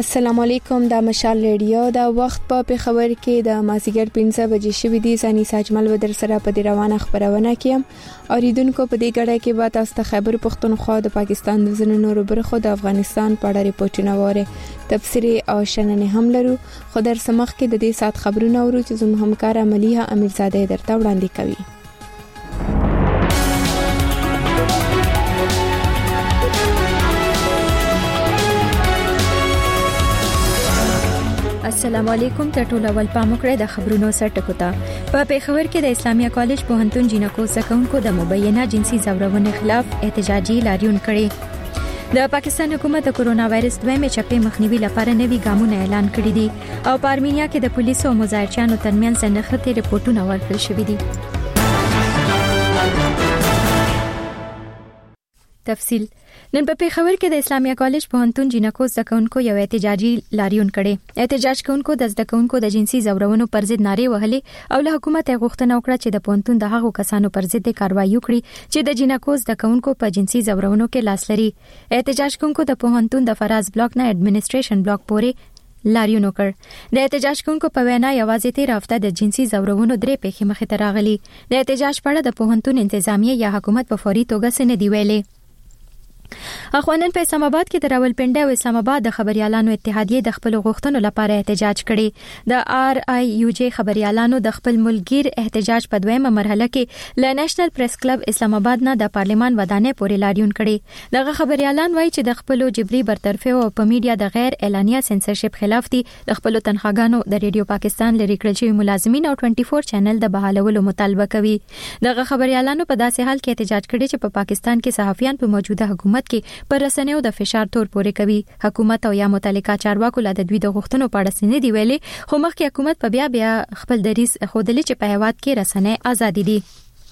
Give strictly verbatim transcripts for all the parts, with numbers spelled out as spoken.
السلام علیکم. د مشال ریډیو د وخت په پیښور کې د مازیګر پنځه بجې شوې دي. ځاني ساجمل ودر سره په دې روانه خبرونه کیم. اوریدونکو په دې غړې کې به تاسو ته خیبر پختونخوا د پاکستان د ځینو نورو برخو د افغانستان په اړه ریپورتونه وره تفسیری او شننې هم لرو. خو در سمخ کې د دې سات خبرونه ورو چې زموږ همکار عملیه امیرزاده درته وړاندې کوي. السلام علیکم. ته ټول اول پاموکړه د خبرونو سرټکو ته. په پیښور کې د اسلامي کالج پوهنتون جنکو زکونکو د مبینه جنسي زورونې خلاف احتجاجي لاریون کړي. د پاکستان حکومت د کورونا وایرس دویمه چپې مخنیوي لپاره نوي ګامونه اعلان کړي دي او په ارمینیا کې د پولیسو او مظاهرچیانو ترمنځ نښتې رپورټونه ورکړل شوي دي. تفصیل. نن په پیښور کې د اسلامي کالج پوهنتون جنکو زکونکو یو احتجاجي لاریون کړي. احتجاج کوونکو د زکونکو د جنسي زورونو پر ضد نارې وهلې او له حکومت غوښتنه وکړه چې د پوهنتون د هغو کسانو پر ضد کاروایی وکړي چې د جنکو زکونکو په جنسي زورونو کې لاس لري. احتجاج کوونکو د پوهنتون د فراز بلاک نه اډمنسټریشن بلاک پورې لاریون وکړ. د احتجاج کوونکو په وینا یوازې تیر هفته د جنسي زورونو درې پیښې مخې ته راغلي. د احتجاج په اړه د پوهنتون انتظامیه یا حکومت په فوري توګه څه نه دی ویلي. اخوانن په اسلام آباد کې د راولپنډي او اسلام آباد د خبريالانو اتحادیه د خپل غوښتنو لپاره احتجاج کړي. د آر آی یو جی خبريالانو د خپل ملګر احتجاج په دویمه مرحله کې ل نېشنل پریس کلب اسلام آباد نه د پارلیمان ودانې پورې لاریون کړي. دغه خبريالان وایي چې د خپل جبري برطرفي او په میډیا د غیر اعلانیه سنسرشپ خلاف دي. د خپل تنخواګانو د ریډیو پاکستان لري کړل شوی ملازمین او چوبیس چینل د بحالولو مطالبه کوي. دغه خبريالانو په داسې حال کې احتجاج کړي چې په پاکستان کې صحافیان په موجوده حکومت کې پر رسنیو د فشار تور پورې کوي. حکومت او یا متعلقه چارواکو له د دوی د غوښتنو په اړه سند دی ویلي، خو مخکې حکومت په بیا بیا خپل دریس خودلی چې په هیواد کې رسنۍ ازادي دي.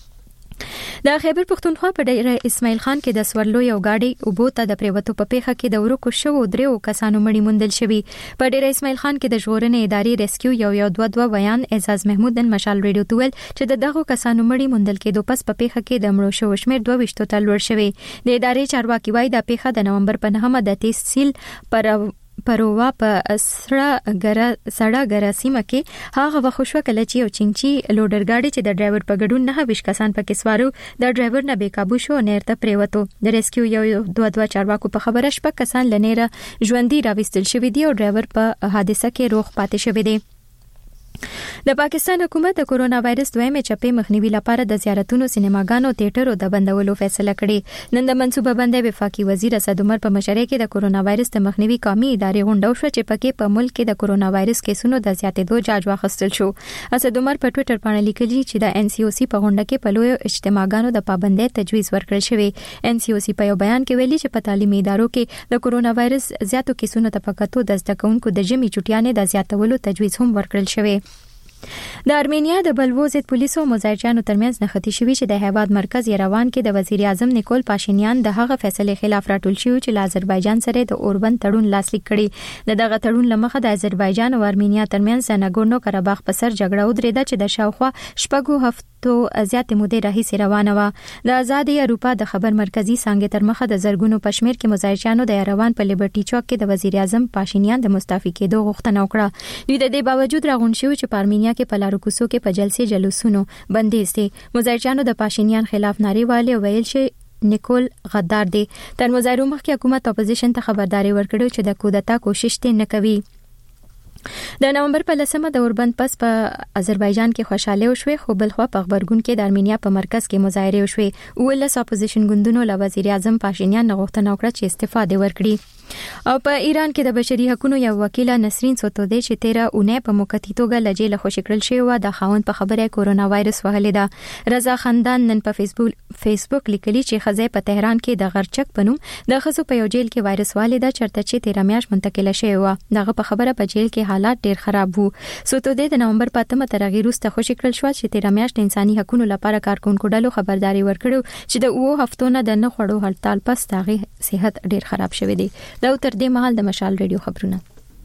د خیبر پختونخوا په ډیره اسماعیل خان کې د سورلو یو گاډي اوبو ته د پریوتو په پیښه کې د ورکو شوو دریو کسانو مړی موندل شوی. په ډیره اسماعیل خان کې د ژغورنې ادارې ریسکیو یو یو دوه دوه بیان اعزاز محمود نن مشال ریډیو تویل چې د دغه کسانو مړی موندل کېدو پس په پیښه کې د مړو شوو شمیر دوه ویشت ته لوړ شوی. د ادارې چارواکي وایي د پیښه د نومبر په نهمه د تحصیل پر پروا په سړه ګره سړه ګره سیمه کې هغه وخښو کله چې یو چنچي لوډر گاډي چې د ډرایور په ګډون نه ویش کسان پکې سوارو د ډرایور نه بیکابو شو نېرته پریوتو. د ریسکیو یو دوه دوه چارواکو په خبره شپه کسان لنیره ژوندۍ راوستل شوی دی او ډرایور په حادثه کې روغ پاتې شوی دی. د پاکستان حکومت د کورونا وایرس دویمه چپې مخنیوي لپاره د زیارتونو، سینماګانو، تیاترو د بندولو فیصله کړې. نن د منصوبه بندۍ وفاقي وزیر اسد عمر په مشرۍ کې د کورونا وایرس د مخنیوي قومي ادارې غونډه وشوه چې پکې په ملک کې د کورونا وایرس کیسونو د زیاتېدو جاج واخیستل شو. اسد عمر په ټوئیټر باندې لیکلي چې د ان سی او سی په غونډه کې په لوی اجتماعګانو د پابندۍ تجویز ورکړل شوی. ان سی او سی په یو بیان کې ویلي چې په تعلیمي ادارو کې د کورونا وایرس زیاتو کیسونو ته پکاتو د زده کوونکو د جمی چټیانې د زیاتولو تجویز هم ورکړل شوی. د ارمینیا د بلوو ضد پولیسو او مظاهرچیانو ترمنځ نښتې شوې چې د هیواد مرکز یروان کې د وزیر اعظم نیکول پاشینیان د هغه فیصله خلاف راټول شوی چې له آذربایجان سره د اوربند تړون لاسلیک کړي. د دغه تړون لمخه د آذربایجان او ارمینیا ترمنځ ناګورنو قرهباغ په سر جګړه ودرېده چې د شاوخوا شپږو هفتو زیاتې مودې راهیسې روانه وه. د آزادې اروپا د خبر مرکزی څانګې تر مخه د زرګونو پشمیر کې مظاهرچیانو د یروان په لیبرټي چوک کې د وزیر اعظم پاشینیان د مستعفي کېدو غوښتنه وکړه. دوی د دې باوجود راغون شوی چې په ارمینیا کې په لارو کوڅو کې په جلسې جلوسونو بندیز دي. مظاهرچیانو د پاشینیان خلاف نارې والې ویل چې نیکول غدار دی. تر مظاهرو مخکې حکومت اپوزیشن ته خبرداري ورکړه چې د کودتا کوشش نه کوي. د نومبر په لسمه د اوربند پس په آذربایجان کې خوشاله وشوي، خو بلخوا په خبرګون کې د ارمینیا په مرکز کې مظاهره وشوي. ولس اپوزیشن ګوندونو له وزیر اعظم پاشینیان غوښتنه وکړه چې استفاده ورکړي. او په ایران کې د بشري حقوقو یو وکیل نسرین سوتودی چې تیره اونۍ په موقتی توګه له جیل خوشی کړل شوی و د خاوند په خبره کورونا وایرس وهلې ده. رضا خاندان نن په فیسبوک فیسبوک لیکلي چې خزې په تهران کې د غرچک پنوم د خزو په یو جیل کې وایرس والده چرته چې تیره میاشت منتقل شوی و. دغه په خبره په جیل کې حالات ډیر خراب وو. سوتودی د نومبر په اتمه تر هغه وروسته خوشی کړل شو چې تیره میاشت انساني حقوقو لپاره کارکونکو ډلو خبرداري ورکړو چې د اوه هفتو نه د نه خړو هړتال پس تاغي صحت ډیر خراب شوی دی. دا تر دې مهال د مشال ریډیو خبرونه.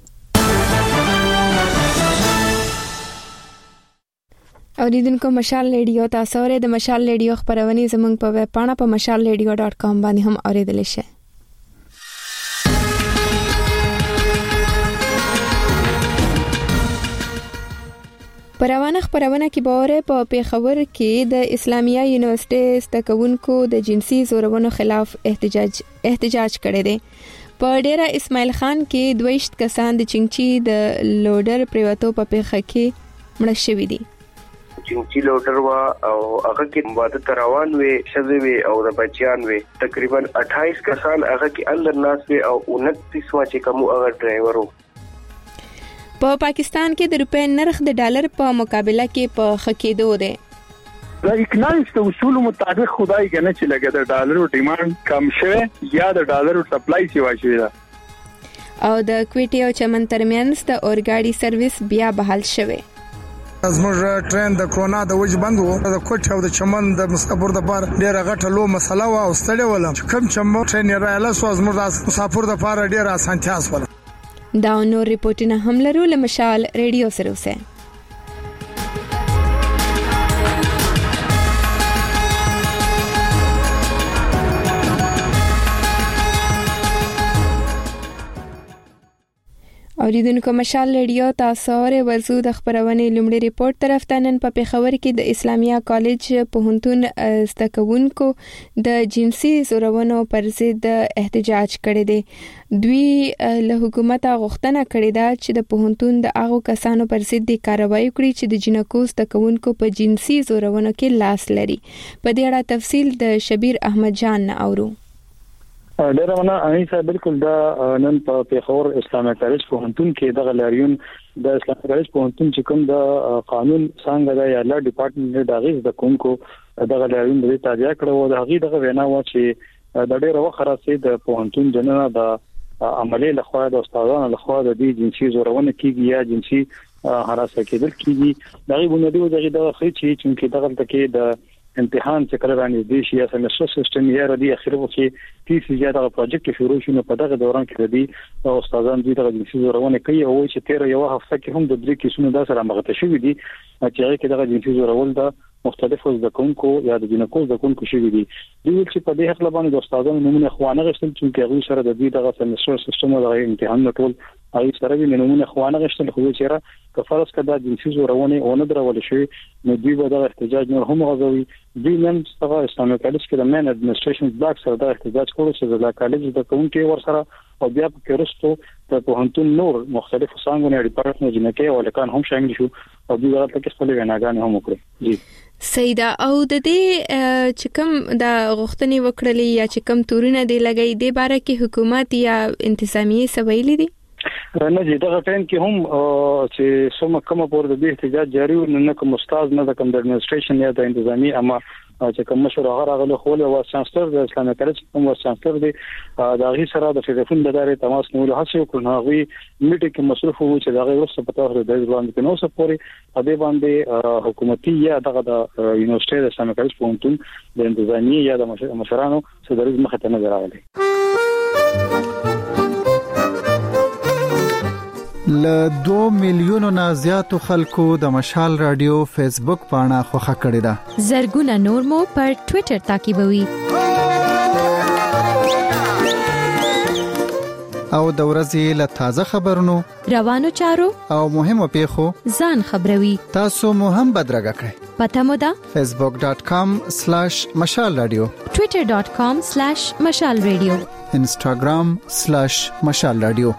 اوریدونکو مشال ریډیو تاسو ورې د مشال ریډیو خبرونه زموږ په ویب پاڼه په مشال ریډیو ډاټ کام باندې هم اوریدل شئ. پروانه خبرونه کې باور په پیښور کې د اسلامیه یونیورسيټي ستکونکو د جنسي زورونو خلاف احتجاج احتجاج کړی دی. په ډیره اسماعیل خان کې دویشت کسان د چنچي د لوډر پریوتو په پیښه کې مړ شوي دي. چنچي لوډر وا او هغه کې ماده روان وي شذ وي او د بچیان وي تقریبا اٹھائیس کسان هغه کې اندر ناس وي او انتیس وا چې کوم هغه ډرایورو. په پا پاکستان کې د روپے نرخ د ډالر په مقابله کې په خکېدو دی. د اکونومیکس د اصول مطابق خدای کنه چې لګا د ډالرو ډیماند کم شوه یا د ډالرو سپلای سی واشوي دا او د کوټي او چمن ترمنځ د اورګاډي سرویس بیا بحال شوه. زموږ ټرین د کرونا د وجه بند وو د کوټ او د چمن د مسافر د بار ډیره غټه لو مسله وا او ستړي ولم کوم چمن ټرین رااله سو زموږ د مسافر د بار ډیره اسانتیا سول. دا نور ریپورتونه هم لرو له مشال ریډیو سره اوسه. اوریدونکو مشال ریډیو تاسو اورئ ورزو د خبرونې لومړی ریپورت طرف ته نن په پیښور کې د اسلامیه کالج پوهنتون ستکونکو د جنسي زورونو پر ضد احتجاج کړی دی. دوی له حکومت غوښتنه کړې ده چې د پوهنتون د هغو کسانو پر ضد کاروایی وکړي چې د جنکو ستکونکو په جنسي زورونو کې لاس لري. په دې اړه تفصیل د شبیر احمد جان نه اورو. ډیره مننه انیسا. بالکل دا نن په پیښور اسلامي کالج پوهنتون کې د غلاریون د اسلامي کالج پوهنتون چې کوم د قانون څنګه د یالا ډپارټمنټ د غیز د کومکو د غلاریون د تابع کړو د هغه د وینا و چې د ډیره وخت راځي د پوهنتون جننه د عملي لخوا د استادانو لخوا د دې جنسي زورونه کیږي یا جنسي هراسه کېدل کیږي. دغه بنیادی وجه د خې چې چې دغه تکي د امتحان چې کله باندې د شي یا سمستر سیستم یې ردی اخیره وکي تی سي زیاده پروجیکټ شروع شونه په دغه دوران کې د استادان دوی دغه جنسي زورونه کوي او چې تیر یو هفته کې هم د درې کیسونو د سره مغته شوې دي چې هغه کې دغه جنسي زورول د مختلفو ځکونکو یا د جنکو ځکونکو شوې دي. دوی چې په دې حق لبانې د استادانو نمونه خوانه غشتل چې هغه سره د دې دغه سمستر سیستم او د امتحان ټول هغه سره به نمونه خوانه غشتل خو چې که فرض کړه د جنسي زورونه او نه درول شي نو دوی به د احتجاج نور هم غوي. دوی نن څنګه اسلامي کالج کې د مین اډمنستریشن بلاک سره د احتجاج کولو چې د کالج د کوونکو ور سره او بیا په کورستو د پوهنتون نور مختلفو څنګهونه ډپارټمنټ جنکه او لکان هم شامل شو او دوی هغه کې خپل ویناګان هم وکړي. جی سیدا او د دې چې کوم د غوښتنې وکړلې یا چې کوم تورونه دی لګي د باره کې حکومت یا انتظامیه سویلې دي نه دي دغه ټایم کې هم چې سم کومه پور د احتجاج جاری و نه کوم استاد نه د کوم د اډمنستریشن یا د انتظامی اما چې کوم مشور هغه راغله خو له واسانستر د اسلامي کالج کوم واسانستر دی د غي سره د ټلیفون د داري تماس نیول هڅه وکړه هغه میټ کې مصرف وو چې دغه ورسره پتا ور د ځوان کې نو سپوري په دې باندې حکومتي یا دغه د یونیورسيټي د اسلامي کالج پوهنتون د انتظامی یا د مشرانو صدرې مخه ته نظر راغلي. ل دو میلیونو نه زیاتو خلکو د مشال رادیو فیسبوک پاڼه خوښه کړې ده. زرګونه نور مو پر ټوئیټر تعقیبوي. او د ورځې له تازه خبرونو روانو چارو او مهمو پیښو ځان خبروي. تاسو مو هم بدرګه کړئ. پته مو ده facebook dot com slash mashal radio twitter dot com slash mashal radio instagram slash mashal radio.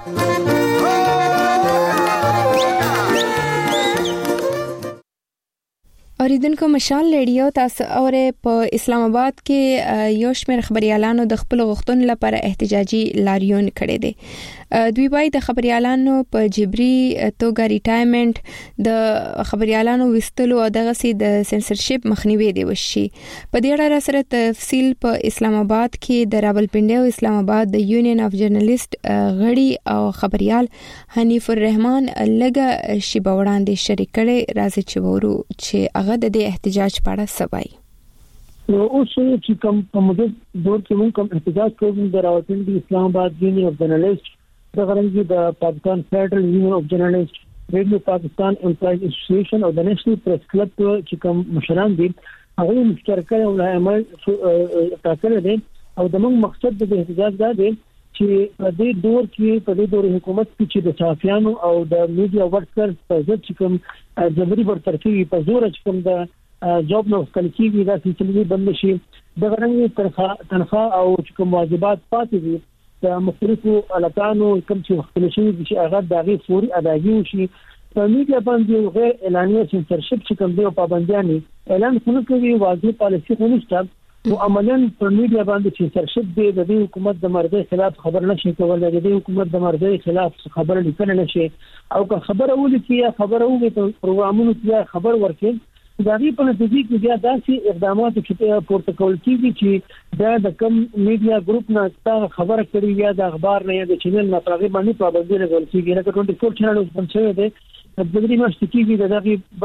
اوریدونکو مشال ریډیو تاسو اوره په اسلام آباد کې یو شمېر خبريالانو د خپل غوښتنو لپاره احتجاجي لاریون کړی دی. دوی وايي د خبريالانو په جبري توګه ریټایرمنټ د خبريالانو وستلو او دغه سي د سنسرشپ مخنیوي دی وشي. په دې اړه سره تفصیل په اسلام آباد کې د راولپنډي او اسلام آباد د یونین اف جرنالست غړي او خبريال حنیف الرحمن لګه شی بوړاندې شریک کړي راځي چې ورو چې هغه د احتجاج په اړه سوای. نو اوس چې کوم په موږ دور کې موږ کوم احتجاج کوو د راولپنډي اسلام آباد یونین اف جرنالست د غرنګي د پاکستان فیډرل یونین اف جرنالست ریډیو پاکستان امپلایز اسوسییشن او د نېشنل پریس کلب چې کوم مشران دي هغه مشترکه او عمل ټاکل دي او د موږ مقصد د احتجاج دا دی چې په دې دور کې په دې دور حکومت کې چې د صحافیانو او د میډیا ورکرز په ضد چې کوم جبري برطرفي په زور چې کوم د جوب نو کلکیږي دا سلسله بند شي د غرنګ تنخواه او چې کوم واجبات پاتې دي د مختلفو الکانو کوم چې وختل شي چې هغه د غي فوري اداګي وشي په میډیا باندې غیر اعلانیه سنسرشپ چې کوم دی او پابندیاں اعلان څنګه کوي واضح پالیسي خونسته او عملاً په میډیا باندې سنسرشپ دی د حکومت د مرګ خلاف خبر نشي کولای د حکومت د مرګ خلاف خبر لیکل نشي او که خبر اول کې یا خبر اوږي په پروګرامونو کې خبر ورکړي دا غي په نتیجه کې بیا داسې اقدامات چې پورته کول کیږي چې دا د کم میډیا ګروپ نه ستاسو خبره کړي یا د اخبار نه یا د چینل نه پرغه باندې پابندي لګول کیږي لکه ټوئنټي فور چینل اوس بند شوی دی د دې ماشته کیږي د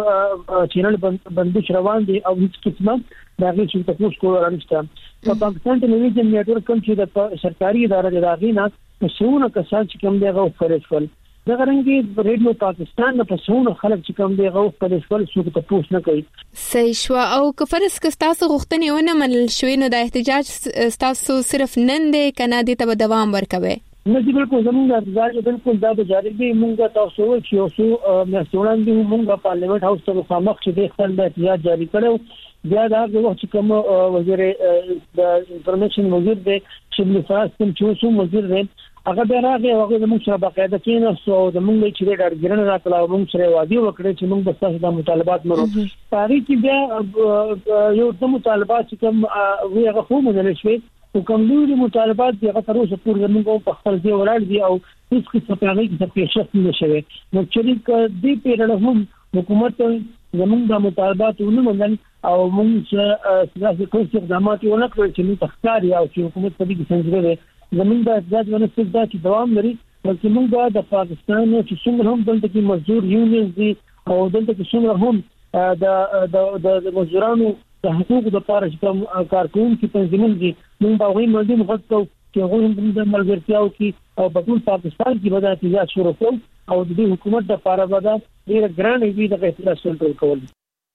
دغه چینل بندش روان دي او هیڅ قسمه د غي چې تاسو کول راځي په پاکستان ټلویزیون نیټورک کوم چې د سرکاري ادارې د غي نه څونه کسان چې کوم دی غو فرښتول د غرنګي ریډیو پاکستان په څونه خلک چې کوم دی غو فرښتول څوک ته پوښ نه کوي صحیح شو او کفرس کستاسو غوښتنې ونه منل شوې نو د احتجاج تاسو صرف نن دی کنه د ته دوام ورکوي نه دی بالکل زموږ احتجاج بالکل دا به جاری دی موږ تاسو چې اوسو مسؤلان دي موږ پارلیمنت هاوس ته مخامخ چې د خپل احتجاج جاری کړو بیا دا د وخت کوم وزیر د انفارمیشن وزیر دی چې فراس کوم چې اوسو وزیر دی هغه به راغی هغه د موږ سره باقاعده کېنه سو د موږ چې د ډاډګرن راکلا موږ سره وادي وکړي چې موږ د تاسو د مطالبات مرو پاري کې بیا یو د مطالبات کوم وی هغه خو منل شوی او کوم لوري مطالبات دی هغه تر اوسه پورې موږ په خپل ځای ولاړ دي او هیڅ څه په هغه کې څه پیښه نه شوه نو چې دې پیړه هم حکومت زموږ د مطالبات ونمنل او موږ چې کوم څه اقدامات ونه کړل چې موږ تخکاری او چې حکومت په دې کې څنګه زمونږ د احتجاج ونه څه دا چې دوام لري بلکې موږ د پاکستان چې څنګه هم دلته کې مزدور یونیز دي او دلته کې څنګه هم د د د مزدورانو د حقوقو لپاره چې کوم کارکونکو تنظیمونه دي موږ به غوښتل ملي مغصب چې غوښتل د ملګرتیاو کې او په ټول پاکستان کې به د احتجاج شروع کول او د حکومت د لپاره به دا ډیره ګرانه وي د احتجاج کنټرول کول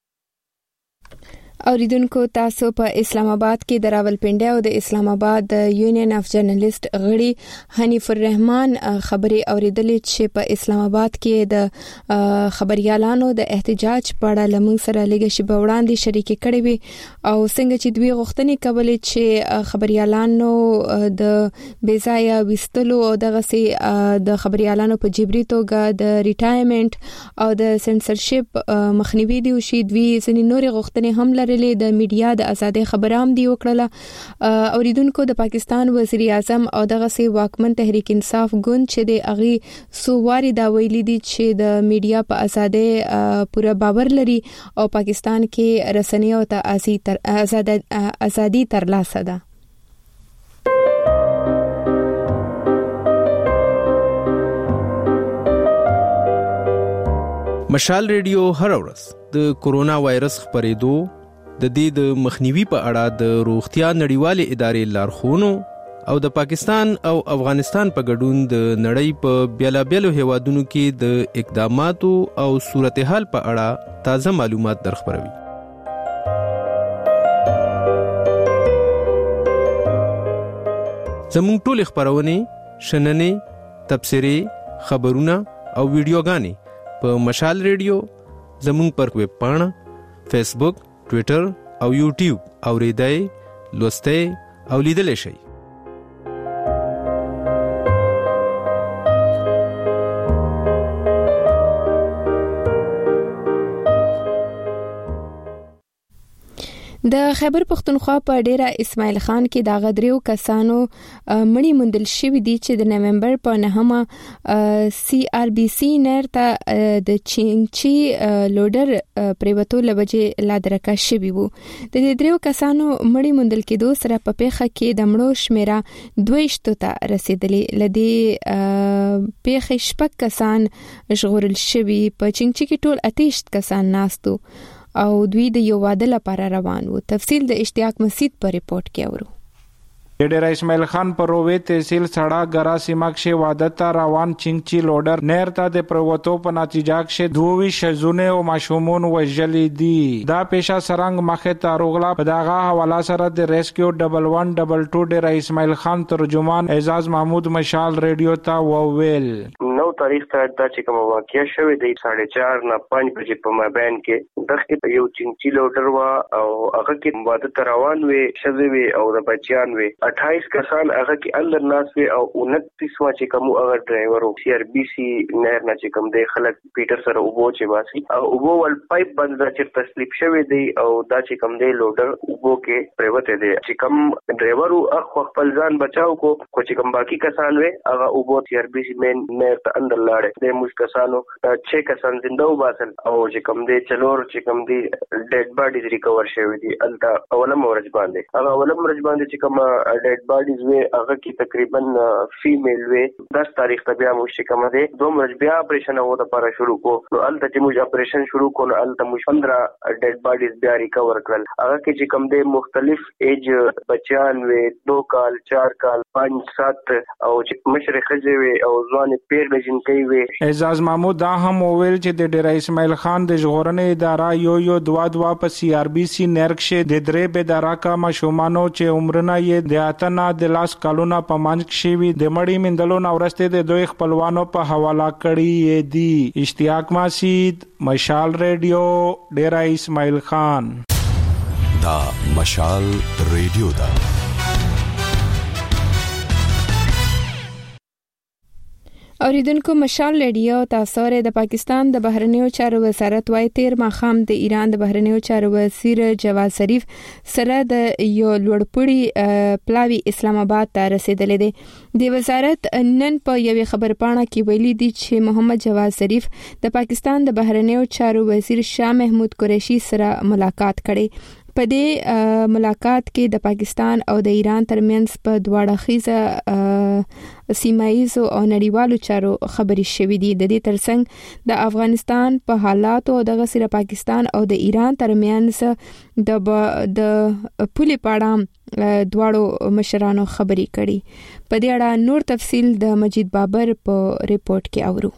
اوریدونکو تاسو په اسلام آباد کې د راولپنډي او د اسلام آباد د یونین اف جرنالست غړي حنیف الرحمن خبري اوریدلې چې په اسلام آباد کې د خبريالانو د احتجاج په اړه لمن سره لګي شي په وړاندې شریک کړي وي او څنګه چې دوی غوښتنې کولې چې خبريالانو د بیزایا وستلو او دغه سي د خبريالانو په جبري توګه د ریټایرمنټ او د سنسرشپ مخنیوي دی او شي دوی ځنې نور غوښتنې هم د میډیا د ازادي خبرام دی وکړه اوریدونکو د پاکستان وزیر اعظم او دغه سي واکمن تحریک انصاف ګوند چې د اغي سوواري دا ویلي دي چې د میډیا په ازادي پوره باور لري او پاکستان کې رسنۍ او ته ازادي ترلاسه ده مشال ریډیو هر ورځ د کورونا وایرس خبرېدو د دې د مخنیوي په اړه د روغتیا نړیوالې ادارې لارښوونو او د پاکستان او افغانستان په ګډون د نړۍ په بیلابیلو هیوادونو کې د اقداماتو او صورتحال په اړه تازه معلومات درخبروي. زموږ ټول خبرونه شننې تبصرې خبرونه او ویډیوګانې په مشال ریډیو زموږ پر ویب پاڼه فیسبوک ټوئیټر او یوټیوب اوریدای لوستای او لیدل شي. د خیبر پختونخوا په ډیره اسماعیل خان کې دا غدریو کسانو مړی مندل شوی دي چې د نومبر په نهمه سی آر بي سي نرته د چینچی لوډر پریوتو لبجې لادرکا شوی وو. د دې دریو کسانو مړی مندل کې دوه سره په پیخه کې د مړو شمیره دویشت ته رسیدلې لدی پیخه شپک کسان ژغورل شوی په چینچی کې ټول اتیشت کسان ناستو او دوی د یو واده لپاره روان وو. تفصیل د اشتیاق مسید په ریپورت کې اورو. ډیر اسماعیل خان په روي تحصیل سړا ګرا سیمه کې وادت روان چنګچی لوډر نهر ته د پروتو په نتیجه کې دوه شزونه او ماشومون وژلې دي دا پیښه سرنګ مخه ته روغلا په دغه حواله سره د ریسکیو ډبل ون ډبل ټو ډیر اسماعیل خان ترجمان اعزاز محمود مشال ریډیو ته وویل نو تاریخ ته د چې کوم واقعیا شوه د ساڑھے چار نه پنځه بجې په مابین کې دغه یو چنچي لوډر وا او هغه کې واده روان وي شذوي او د بچیان وي اٹھائیس کسان هغه کې اندر ناس وي او انتیس وا چې کوم هغه ډرایور او سی ار بي سي نهر نه چې کوم دی خلک پیټر سره وبو چې واسي او وبو ول پایپ بند دا چې تسلیپ شوی دی او دا چې کوم دی لوډر وبو کې پریوته دی چې کوم ډرایور او خپل ځان بچاو کو کو چې کوم باقی کسان وي هغه وبو سی ار بي سي مین نهر اندر لاړ د موږ کسانو چې کسان زنده وباسل او چې کوم دی چلور چې کوم دی ډیډ باډیز ریکور شوی دي الته اولم ورځ باندې هغه اولم ورځ باندې چې کوم ډیډ باډیز وي هغه کې تقریبا فیمیل وي دس تاریخ ته بیا موږ چې کوم دی دوه ورځ بیا اپریشن وو د لپاره شروع کو نو الته چې موږ اپریشن شروع کو نو الته موږ پندرہ ډیډ باډیز بیا ریکور کړل هغه کې چې کوم دی مختلف ایج بچیان وي دو کال چار کال پنځ سات او چې مشرق خځې وي او ځوان پیر بجن کوي وي اعزاز محمود دا هم وویل چې د ډیر اسماعیل خان د ژغورنې اداره یو یو دوا دوا په سی آر بي سي نرکشه د درې به دراکا مشومانو چې عمرونه یې د اتنا د لاس کالونه په منځ کې وي د مړی مندلو نورسته د دوی خپلوانو په حواله کړی دی اشتیاق ماسید مشال ریډیو ډیر اسماعیل خان دا مشال ریډیو دا اوریدونکو مشال ریډیو تاسو لري د پاکستان د بهرنیو چارو وزارت وايي تیر ماخام د ایران د بهرنیو چارو وزیر جواد ظریف سره د یو لوړپوړي پلاوی اسلام آباد ته رسیدلې دي د وزارت نن په یوې خبرپاڼه کې ویلي دي چې محمد جواد ظریف د پاکستان د بهرنیو چارو وزیر شاه محمود قریشي سره ملاقات کړي په دې ملاقات کې د پاکستان او د ایران ترمنځ په دواړه خيزه سیمایزو او نړیوالو چارو خبرې شوې دي د دې ترڅنګ د افغانستان په حالات او د غسر پاکستان او د ایران ترمنځ د د پولي پاړه دواړو مشرانو خبرې کړي په دې اړه نور تفصيل د مجید بابر په ریپورت کې اورو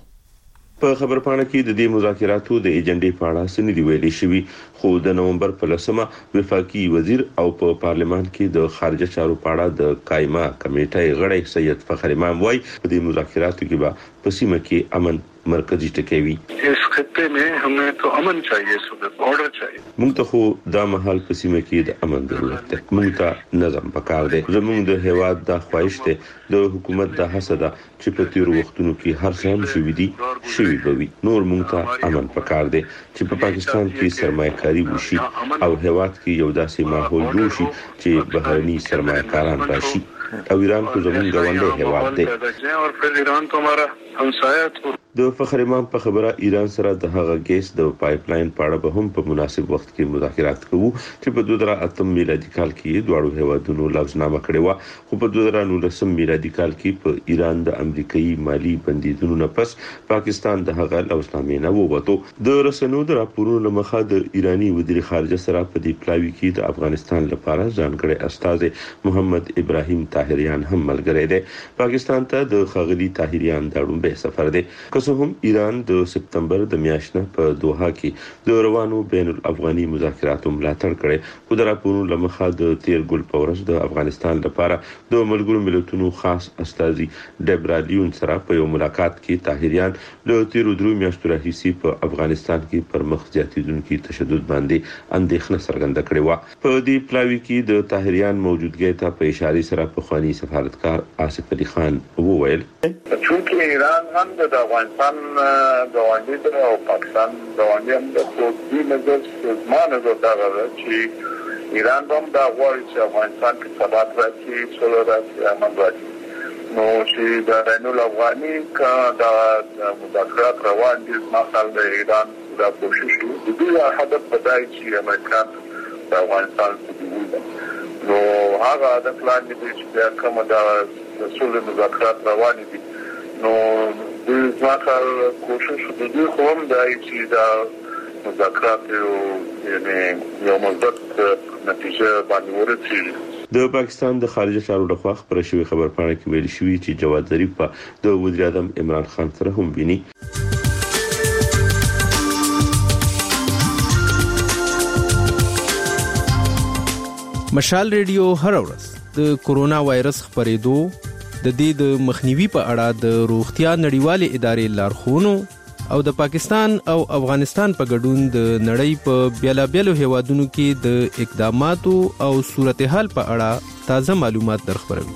په خبرپاڼه کې د دې مذاکراتو د ایجنډې په اړه سندې ویلې شوې خو د نومبر په لسمه وفاقي وزیر او په پارلمان کې د خارجه چارو په اړه د قائمه کمیټې غړی سید فخر امام وايي په دې مذاکراتو کې به په سیمه کې امن مرکزی ټکی اس خطے میں ہمیں تو امن چاہیے صورت آرڈر چاہیے موږ ته خو دا محل په سیمه کې د امن ضرورت ده موږ ته نظم پکار دی زموږ د هیواد د خواهش ته د حکومت د حسده چې په تیر وختونو کې هر څه شوي دي شوي بوي نور موږ ته امن پکار دی چې په پاکستان کې سرمایه‌کاري وشي او هیواد کې یو داسې ماحول جوړ شي چې بهرني سرمایه‌کاران راشي او ایران کو زمون غونډه هیواد دی او په ایران ته مارا همسایه د فخر امام په خبره ایران سره د هغه ګیس د پایپ لاین په اړه به هم په مناسب وخت کې مذاکرات کوو چې په دوه زره اته میلادي کال کې دواړو هیوادونو لغزنامه کړې و خو په دوه زره نولس میلادي کال کې په ایران د امریکایي مالی بندیدونو نه پس پاکستان د هغه لغزنامې نه ووته د رسنیو د راپورونو لمخه د ایرانی وزیر خارجه سره په دې پلاوی کې د افغانستان لپاره ځانګړي استاد محمد ابراهیم طاهریان هم ملګری دی پاکستان ته د خغلی طاهریان داړو به سفر دی که هم ایران د سپتمبر د میاشتې په دوحه کې د روانو بین الافغاني مذاکراتو ملاتړ کړي خو د راپورونو لمخه د تیر ګل پورس د افغانستان لپاره د ملګرو ملتونو خاص استاذي ډیبرا لیون سره په یو ملاقات کې طاهریان د تیر درو میاشتو راهیسي په افغانستان کې پر مخ زیاتیدونکو تشدد باندې اندېښنه څرګنده کړې و په دې پلاوی کې د طاهریان موجودګۍ ته په اشاره سره په خواني سفارتکار آصف علي خان وویل چې ایران هم د افغانستان گاونډي ته او پاکستان گاونډي هم د خپل نظر سازمان نظر دا چې ایران هم دا غواړي چې افغانستان کې ثبات راځي څلور راځي امن راځي نو چې د بین الافغاني کا د مذاکرات روان دي مثلا د ایران د کوشش د دې هدف بدای چې امریکا د افغانستان څخه نو هغه د پلان دي چې کومه د سولې مذاکرات روان دي نو د ځکه کوشش د دې قوم د چې دا مذاکرات یو یعنی یو مثبت نتیجه باندې ورسیږي د پاکستان د خارجه چارو لخوا خبر شوی خبر پاڼه کې ویل شوی چې جواد ظریف په د وزیر اعظم عمران خان سره هم ویني. مشال ریډیو هر ورځ د کورونا وایرس خبرېدو د دې د مخنیوي په اړه د روغتیا نړیوالې ادارې لارښوونو او د پاکستان او افغانستان په ګډون د نړۍ په بیلابیلو هیوادونو کې د اقداماتو او صورتحال په اړه تازه معلومات درخبروي.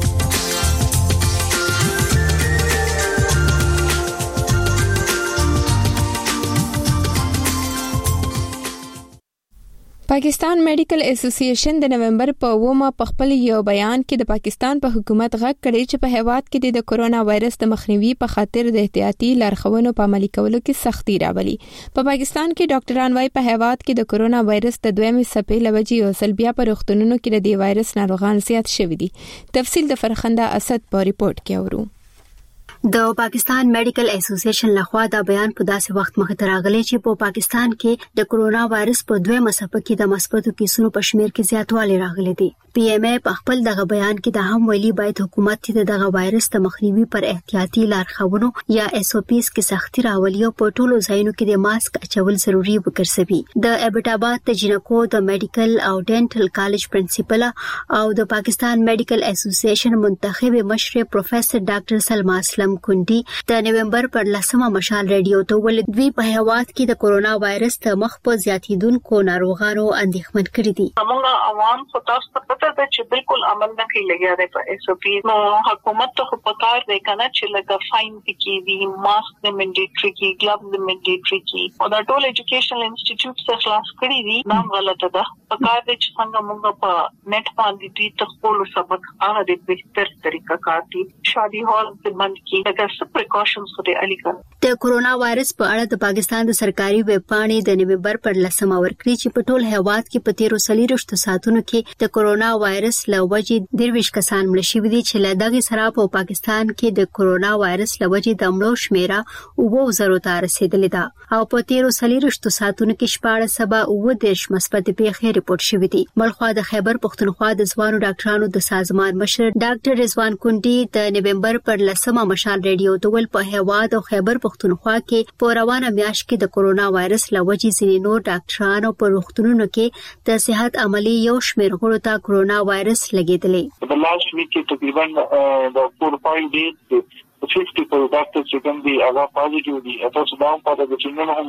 پاکستان میډیکل اسوسییشن د نومبر په اومه په خپل یو بیان کې د پاکستان په حکومت غږ کړی چې په هیواد کې د کورونا وایرس د مخنیوي په خاطر د احتیاطي لارښوونو په عملي کولو کې سختي راولي. په پاکستان کې ډاکټران وايي په هیواد کې د کورونا وایرس د دویمې څپې لوجې او سلبیا په روغتونونو کې د دې وایرس ناروغان زیات شوي دي. تفصیل د فرخنده اسد په ریپورت کې اورو. د پاکستان میډیکل اسوسییشن لخوا دا بیان په داسې وخت مخ ته راغلی چې په پاکستان کې د کورونا وایرس په دویمه څپه کې د مثبتو کیسونو په شمیر کې زیاتوالی راغلی دی. پی ایم ای په خپل دغه بیان کې د هم ویلي باید حکومت ته دغه وایرس د مخنیوي پر احتیاطي لارښوونو یا اس او پیز کې سختي راولي او په ټولو ځایونو کې د ماسک اچول ضروری وګرځوي. د ابټاباد د جنکو د میډیکل او ډینټل کالج پرنسپل او د پاکستان میډیکل اسوسییشن منتخب مشر پروفیسور ډاکټر سلما اسلم کندي د نومبر پر لسمه مشال ریډیو ته ول دوی په هیواد کې د کورونا وایرس د مخ په زیاتیدونکو ناروغانو اندېښمن کړي دي. موږ عوام خو تاسو ته پته ده چې بالکل عمل نه کوي لګیا دی په اس او پی. نو حکومت ته خو پکار دی کنه چې لګا فاین پکې دی، ماسک د منډیټری کې، ګلوز د منډیټری کې او دا ټول ایجوکیشنل انسټیټیوټ څخه خلاص کړي دي. نام غلطه ده. پکار دی چې څنګه موږ په نت باندې دي تخپل سبق هغه د بهتر طریقه کار دي. شادي هال د بند کې د پریکاشنز خو دې علی کړ. د کورونا وایرس په اړه د پاکستان د سرکاري ویب پاڼې د نومبر پر لسمه ورکړي چې په ټول هیواد کې په تیرو څلوېښتو ساعتونو کې د کورونا وایرس له وجې درویش کسان مړه شوي دي چې له دغې سره په پاکستان کې د کورونا وایرس له وجې د مړو شمیره اووه زرو ته رسیدلې ده او په تیرو څلوېښتو ساعتونو کې شپاړس سوه اووه دېرش مثبتې پیښې ریپورټ شوي دي. بلخوا د خیبر پښتونخوا د ځوانو ډاکټرانو د سازمان مشر ډاکټر رضوان کندي د نومبر پر لسمه مشال ریډیو ډول په هیواد او خیبر پښتونخوا کې په روانه میاشت کې د کورونا وایرس له وجې ځینې نور ډاکټرانو په روغتونونو کې د صحت عملي یو شمېر غړو ته کورونا وایرس لګېدلی. په لاست ویک کې تقریبا د فور پوینټ ایټ fifty پر ډاکټر چې کوم دي هغه پازیټیو دي. تاسو دا هم پته ده چې نن هم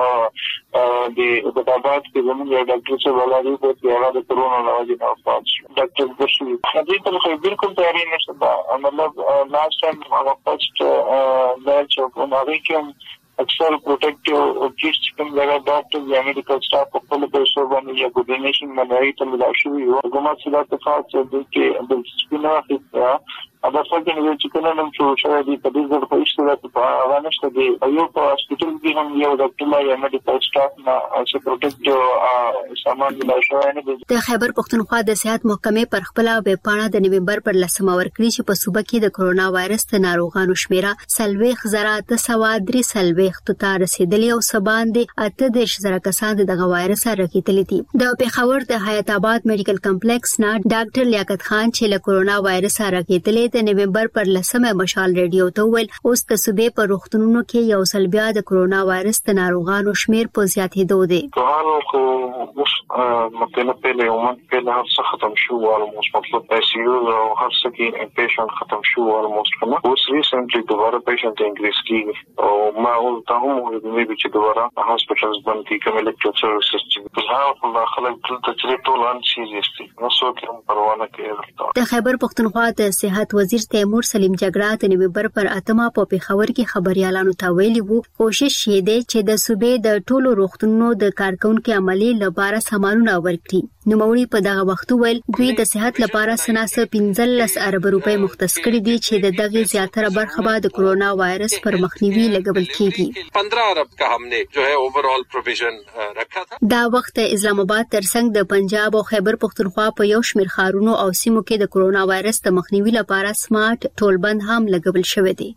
په د ابټاباد کې زموږ یو ډاکټر چې ولادي په هغه د کورونا له وجې نه وفات شو. ډاکټر بشوي هغه ته خو بالکل تیاری نشته دا مطلب لاست ټایم هغه فرست دا چې کوم هغه کې اکثر پروټیکټیو کیټس کوم لګا ډاکټر یا میډیکل سټاف په خپل پیسو باندې یا کوډینیشن باندې ته ملا شوی او حکومت سره اتفاق چې د کې د سپینه ادا څنګه نه چې کنه نن شو شوی دی په دې ځل په ایستو په هغه نشته دی یو په هسپتال کې هم یو ډاکټر یا میډیکل سټاف نه چې پروټیکټ سامان ملا شوی نه دی. د خیبر پښتونخوا د صحت محکمې پر خپل ویب پاڼه د نومبر پر لسمه ورکړي چې په صوبه کې د کورونا وایرس د ناروغانو شمیره سلويخ زره د سوا درې سلويخ ته رسیدلی او سبان دي اته دیش زره کسان دغه وایرس راکېدلی دي. د پیښور د حیات آباد میډیکل کمپلیکس نه ډاکټر لیاقت خان چې له کورونا وایرس راکېدلی د نومبر پر لسمه مشال ریډیو ته ویل اوس د صوبې په روغتونونو کې یو سل بیا د کورونا وایرس د ناروغانو شمیر په زیاتېدو دی. هغه خو اوس مطلب په لومن په هر څه ختم شو او اوس مطلب آی سی یو او هر څه کې پیشنټ ختم شو او اوس کومه اوس ریسنټلی دوباره پیشنټ انکریز کیږي او ما اول ته هم ویل چې دوباره هاسپټلز باندې کوم الکتریک سروسز چې په هغه په خلک ټول ته ټول ان سیریس دي نو څو کوم پروانه کوي. د خیبر پښتونخوا د صحت وزیر تیمور سلیم جګړه د نومبر پر اتمه په پیښور کې خبريالانو ته ویلي وو کوشش یې دی چې د صوبې د ټولو روغتونونو د کارکونکو عملي لپاره سامانونه ورکړي. نوموړي په دغه وخت ویل دوی د صحت لپاره سناسه پنځلس ارب روپۍ مختص کړي دي چې د دغه زیاتره برخه به د کورونا وایرس پر مخنیوي لګول کیږي. पंद्रह अरब का हमने जो है overall provision रखा था. دا وخت اسلام آباد ترڅنګ د پنجاب او خیبر پښتونخوا په یو شمېر ښارونو او سیمو کې د کورونا وایرس د مخنیوي لپاره سمارټ ټولبند هم لګول شوی دی.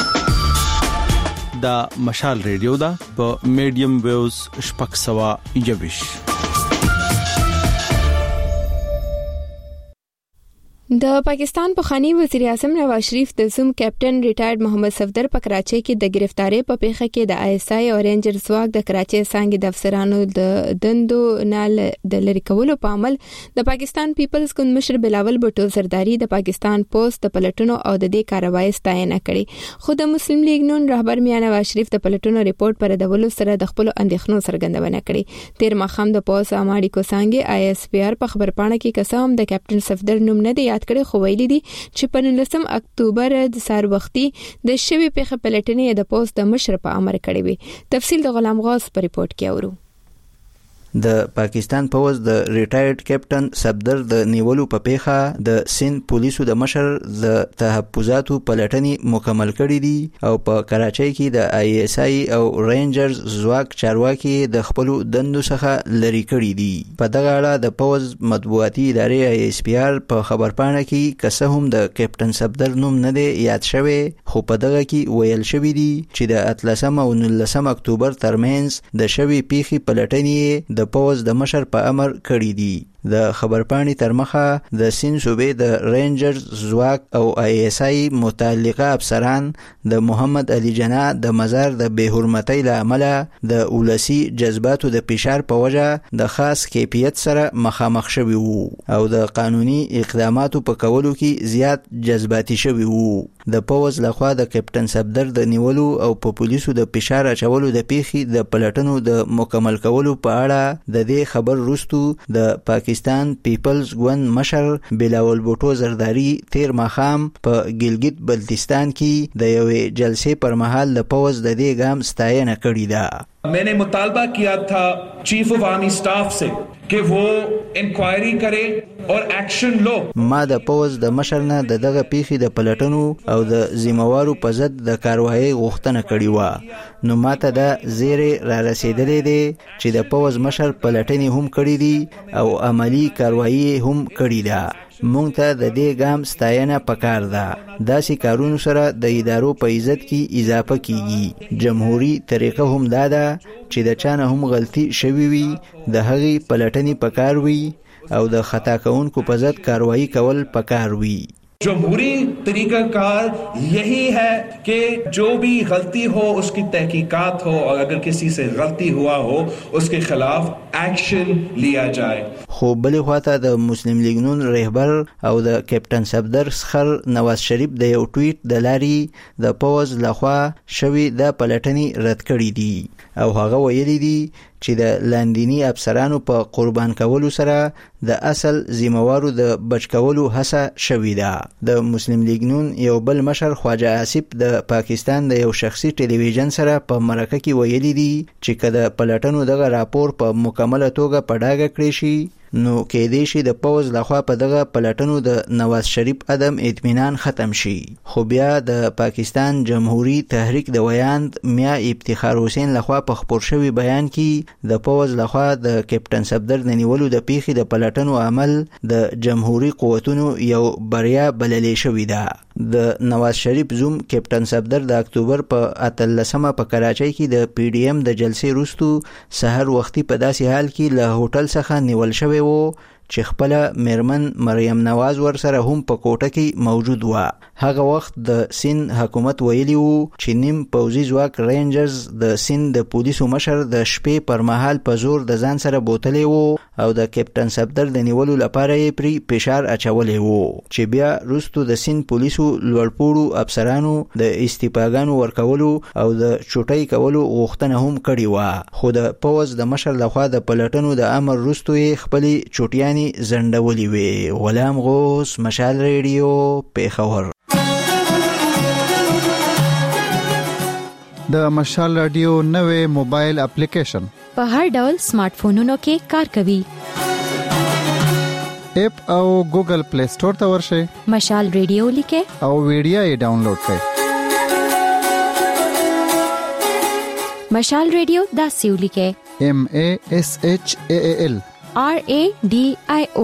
دا مشال ریډیو دا په میډیم ویوز شپږ سوه یوویشت د پاکستان پخوانی وزیر اعظم نواز شریف د زوم کیپټن ریټایرډ محمد صفدر په کراچۍ کې د گرفتاری په پیښه کې د آی اس آی او رینجر ځواک د کراچۍ څنګه د افسرانو د دندو نال د لری کولو په عمل د پاکستان پیپلز ګوند مشر بلاول بټو زرداری د پاکستان پوسټ د پلټونو او د دې کاروایی ستاینه کړې. خو د مسلم لیگ نون رهبر میاں نواز شریف د پلټونو ریپورت پر دولو سره د خپل اندېښنو څرګندونه کړې. تیر مخام د پوس اماړي کو څنګه آی اس پی آر په خبرپاڼه کې قسم د کیپټن صفدر نوم نه دی کړي خو ویلي دي چې په نولسم اکتوبر د سار وختي د شوی پیښه پلټنې د پوسټ د مشر په امر کړی وي. تفصیل د غلام غوث په ریپورت کې اورو. د پاکستان پوز د ریټایرډ کیپټن صفدر د نیولو په پیښه د سند پولیسو د مشر د تحفظاتو پلټنې مکمل کړې دي او په کراچۍ کې د آی اس آی او رینجرز ځواک چارواکي د خپل دندو څخه لری کړې دي. په دغه اړه د پوز مطبوعاتي ادارې آی اس پی آر په خبرپاڼه کې کسه هم د کیپټن صفدر نوم نه دی یاد شوی، خو په دغه کې ویل شوی دی چې د اتلسم او نولسم اکتوبر ترمنځ د شوی پیښې پلټنې د پوز د مشر په امر کړی دي. د خبرپاڼې تر مخه د سین صوبې د رینجرز ځواک او آی اس آی متعلقه افسران د محمد علي جناح د مزار د بے حرمتۍ له امله د ولسی جذباتو د فشار په وجه د خاص کیفیت سره مخامخ شوي وو او د قانوني اقداماتو په کولو کې زیات جذباتي شوي وو. د پوز لخوا د کیپټن صفدر د نیولو او په پولیسو د فشار اچولو د پیښې د پلټنو د مکمل کولو په اړه د دې خبر وروسته د پاکستان پیپلز ګوند مشر بلاول بوټو زرداری تیر ماخام په ګلګت بلتستان کې د یوې جلسې پر مهال د پوز د دې ګام ستاینه کړې ده. मैंने मुतालबा किया था चीफ ऑफ आर्मी स्टाफ से कि वो इंक्वायरी करे और एक्शन लो. ما د پوز د مشر نه د دغه پیښې د پلټنو او د ذمہوارو په ضد د کاروایی غوښتنه کړې و. نو ماته د زیرې را رسیدلې دي چې د پوز مشر پلټنې هم کړې دي او عملی کاروایی هم کړې ده. مونږ ته د دې ګام ستاینه پکار ده. داسې کارونو سره د ادارو په عزت کې اضافه کیږي. جمهوریت طریقه هم دا ده چې د چانه هم غلطي شوي وي د هغې پلټنې پکار وي او د خطا کوونکو په ضد کاروایی کول پکار وي. जमहूरी तरीका कार यही है कि जो भी गलती हो उसकी तहकीकात हो और अगर किसी से गलती हुआ हो उसके खिलाफ एक्शन लिया जाए. خو بلې خواته د مسلم لیگ نون رهبر او د کیپټن صفدر سخر نواز شریف د یو ټویټ د لاري د پوز لخوا شوی د پلټنې رد کړی دي او هغه ویلي دي چې د لاندینی افسرانو په قربان کولو سره د اصل ذمہوارو د بچ کولو هڅه شوې ده. د مسلم لیگ نون یو بل مشر خواجه آصف د پاکستان د یو شخصي ټلویزیون سره په مرکه کې ویلي دي چې کله پلټنو دغه راپور په مکمله توګه په ډاګه کړی شي نو کېدای شي د پوز لخوا په دغه پلټنو د نواز شریف عدم اطمینان ختم شي. خو بیا د پاکستان جمهوری تحریک د ویاند میاں افتخار حسین لخوا په خپور شوی بیان کې د پوز لخوا د کیپټن صفدر د نیولو د پیښې د پلټنو عمل د جمهوری قوتونو یو بریا بللې شوې ده. د نواز شریف زوم کیپټن صفدر د اکتوبر په اتلسمه په کراچۍ کې د پی ډی ایم د جلسې وروسته سحر وختي په داسې حال کې له هوټل څخه نیول شوی و چې خپل میرمن مریم نواز ور سره هم په کوټه کې موجود و. هغه وخت د سند حکومت ویلی وو چې نیم پوځي ځواک رینجرز د سند د پولیسو مشر د شپې پر مهال په زور د ځان سره بوتلې وو او د کیپټن صفدر د نیولو لپاره یې پری فشار اچولې وو چې بیا وروسته د سند پولیسو لوړپوړو افسرانو د استعفاګانو ورکولو او د چوټۍ کولو غوښتنه هم کړې و. خو د پوز د مشر لخوا د پلټنو د امر وروسته یې خپلې چوټیانې زندولی وی. غلام غوث، مشال ریډیو، پیښور. د مشال رادیو نوې موبایل اپلیکیشن په هر ډول سمارټ فونونو کې کار کوي. اپ او ګوګل پلی سٹور ته ورشئ، مشال ریډیو لیکه او ویډیو یې ډاونلوډ کړئ. مشال ریډیو دا سیو لیکه M A S H A A L R A D I O.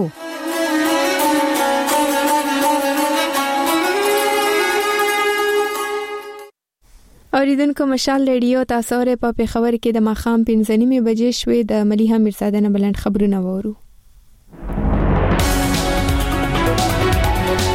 اوریدونکو مشال ریډیو تاسو اورئ په پیښور کې د ماخام پنځه نیمې بجې شوې. د ملیحه میرزاده نه بلند خبرونه وورو.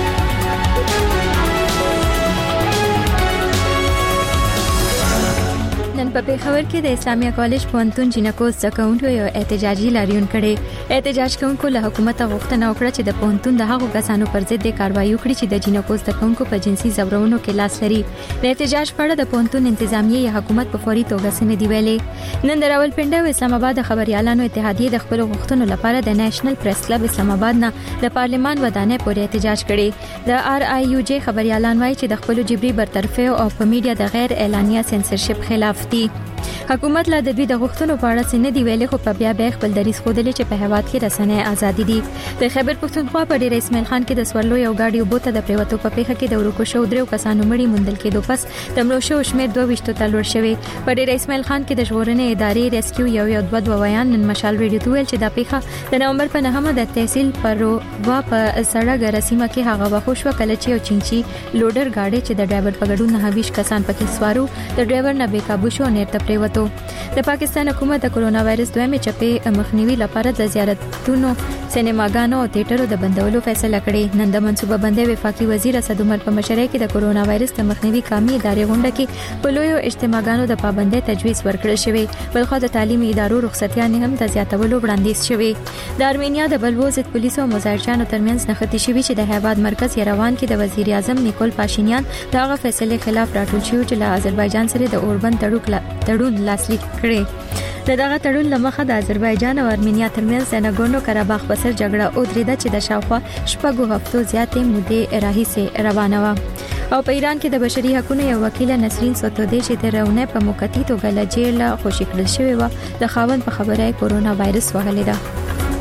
نن په پیښور کې د اسلامیه کالج پوهنتون جینکو زکونکو یو احتجاجي لاریون کړي. احتجاج کوونکو له حکومت غوښتنه وکړه چې د پوهنتون د هغو کسانو پر ضد کاروایی وکړي چې د جینکو زکونکو په جنسي زورونو کې لاس لري. د احتجاج په اړه د پوهنتون انتظامیه یا حکومت په فوري توګه څه نه دی ویلي. نن د راولپنډي او اسلام آباد د خبريالانو اتحادیه د خپل غوښتنو لپاره د نېشنل پریس کلب اسلام آباد نه د پارلمان ودانۍ پورې احتجاج کړي. د آر آی یو جی خبريالان وایي چې د خپل جبري برطرفي او په میډیا د غیر اعلانیه سنسرشپ خلاف دي. حکومت لا د دوی د غوښتنو په اړه څه نه دی ویلي، خو په بیا به خپل دریځ خوده چې په هواد کې رسنۍ ازادي دي. د خیبر پښتونخوا په ډیر اسماعیل خان کې د سورلو یو گاډي وبوته د پریوتو په پیښه کې د ورکو شو درو کسانو مړي موندل کېدو پس د مړو شو شمیر دوه ویشتو ته لوړ شوی. په ډیر اسماعیل خان کې د ژغورنې ادارې ریسکیو یو یو دوه دوه ویان نن مشال ریډیو ته ویل چې دا پیښه د نومبر په نهمه د تحصیل پر وا په سړک رسیمه کې هغه وخت شو کله چې یو چینچی لوډر گاډي چې د ډرایور په ګډون نه ویش کسان پکې سوارو د ډرایور نه بې قابو شو نیر ته پریوتو. د پاکستان حکومت د کرونا وایرس دویمه چپې مخنیوي لپاره د زیارتونو، سینماګانو او تیاترو د بندولو فیصله کړې. نن د منصوبه بندۍ وفاقي وزیر اسد عمر په مشرۍ کې د کرونا وایرس د مخنیوي قومي ادارې غونډه کې په لویو اجتماعګانو د پابندۍ تجویز ورکړل شوی. بلخو د تعلیمي ادارو رخصتیانې هم د زیاتولو وړاندیز شوی. د ارمینیا د بلوزت پولیسو او مظاهرچیانو ترمنځ نښتې شوی چې د هیواد مرکز یروان کې د وزیر اعظم نیکول پاشینیان دغه فیصله خلاف راټول شو چې له آذربایجان سره د اوربند تړون لاسلیک کړي. د دغه تړون لمخه د آذربایجان او ارمینیا ترمنځ د ناګورنو کاراباخ په سر جګړه ودرېده چې د شاوخوا شپږو هفتو زیاتې مودې راهیسې روانه وه. او په ایران کې د بشري حقوقو یو وکیل نسرین سوتودی چې د رونه په موقتی توګه له جیل خوشی کړل شوی و د خاوند په خبره کورونا وایرس وهلې ده.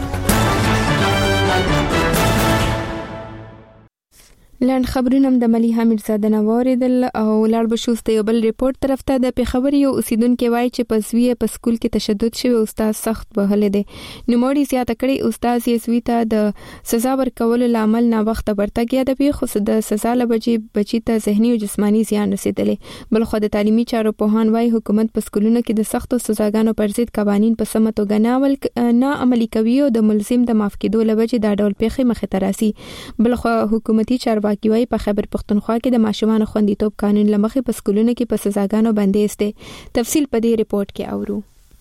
لاند خبرونه د ملي حمید زاده نواریدل او لاړ بشوست یو بل ریپورت طرف ته د پیښور یو اوسیدونکو وایي چې په زوی په سکول کې تشدد شوی او استاد سخت وهلې دي. نوموړي زیاته کړي استاد یې زوی ته د سزا ورکول لامل نه وخت ورتګ یادوي، خو د سزا لبجې بچی ته ذهني او جسماني زیان رسیدلې. بل خو د تعلیمي چارو پوهان وایي حکومت په سکولونو کې د سختو سزاګانو پر ضد قوانين په سمه توګه نه نه عملي کوي او د ملزم د معاف کېدو لبجې دا ډول پیښې مخه ته راسي. بل خو حکومتي چارواکي وايي په خیبر پښتونخوا کې د ماشومان خوندیتوب قانون لمخې په سکولونو کې په سزاګانو بندیز دي. تفصیل په دې ریپورت کې اورو.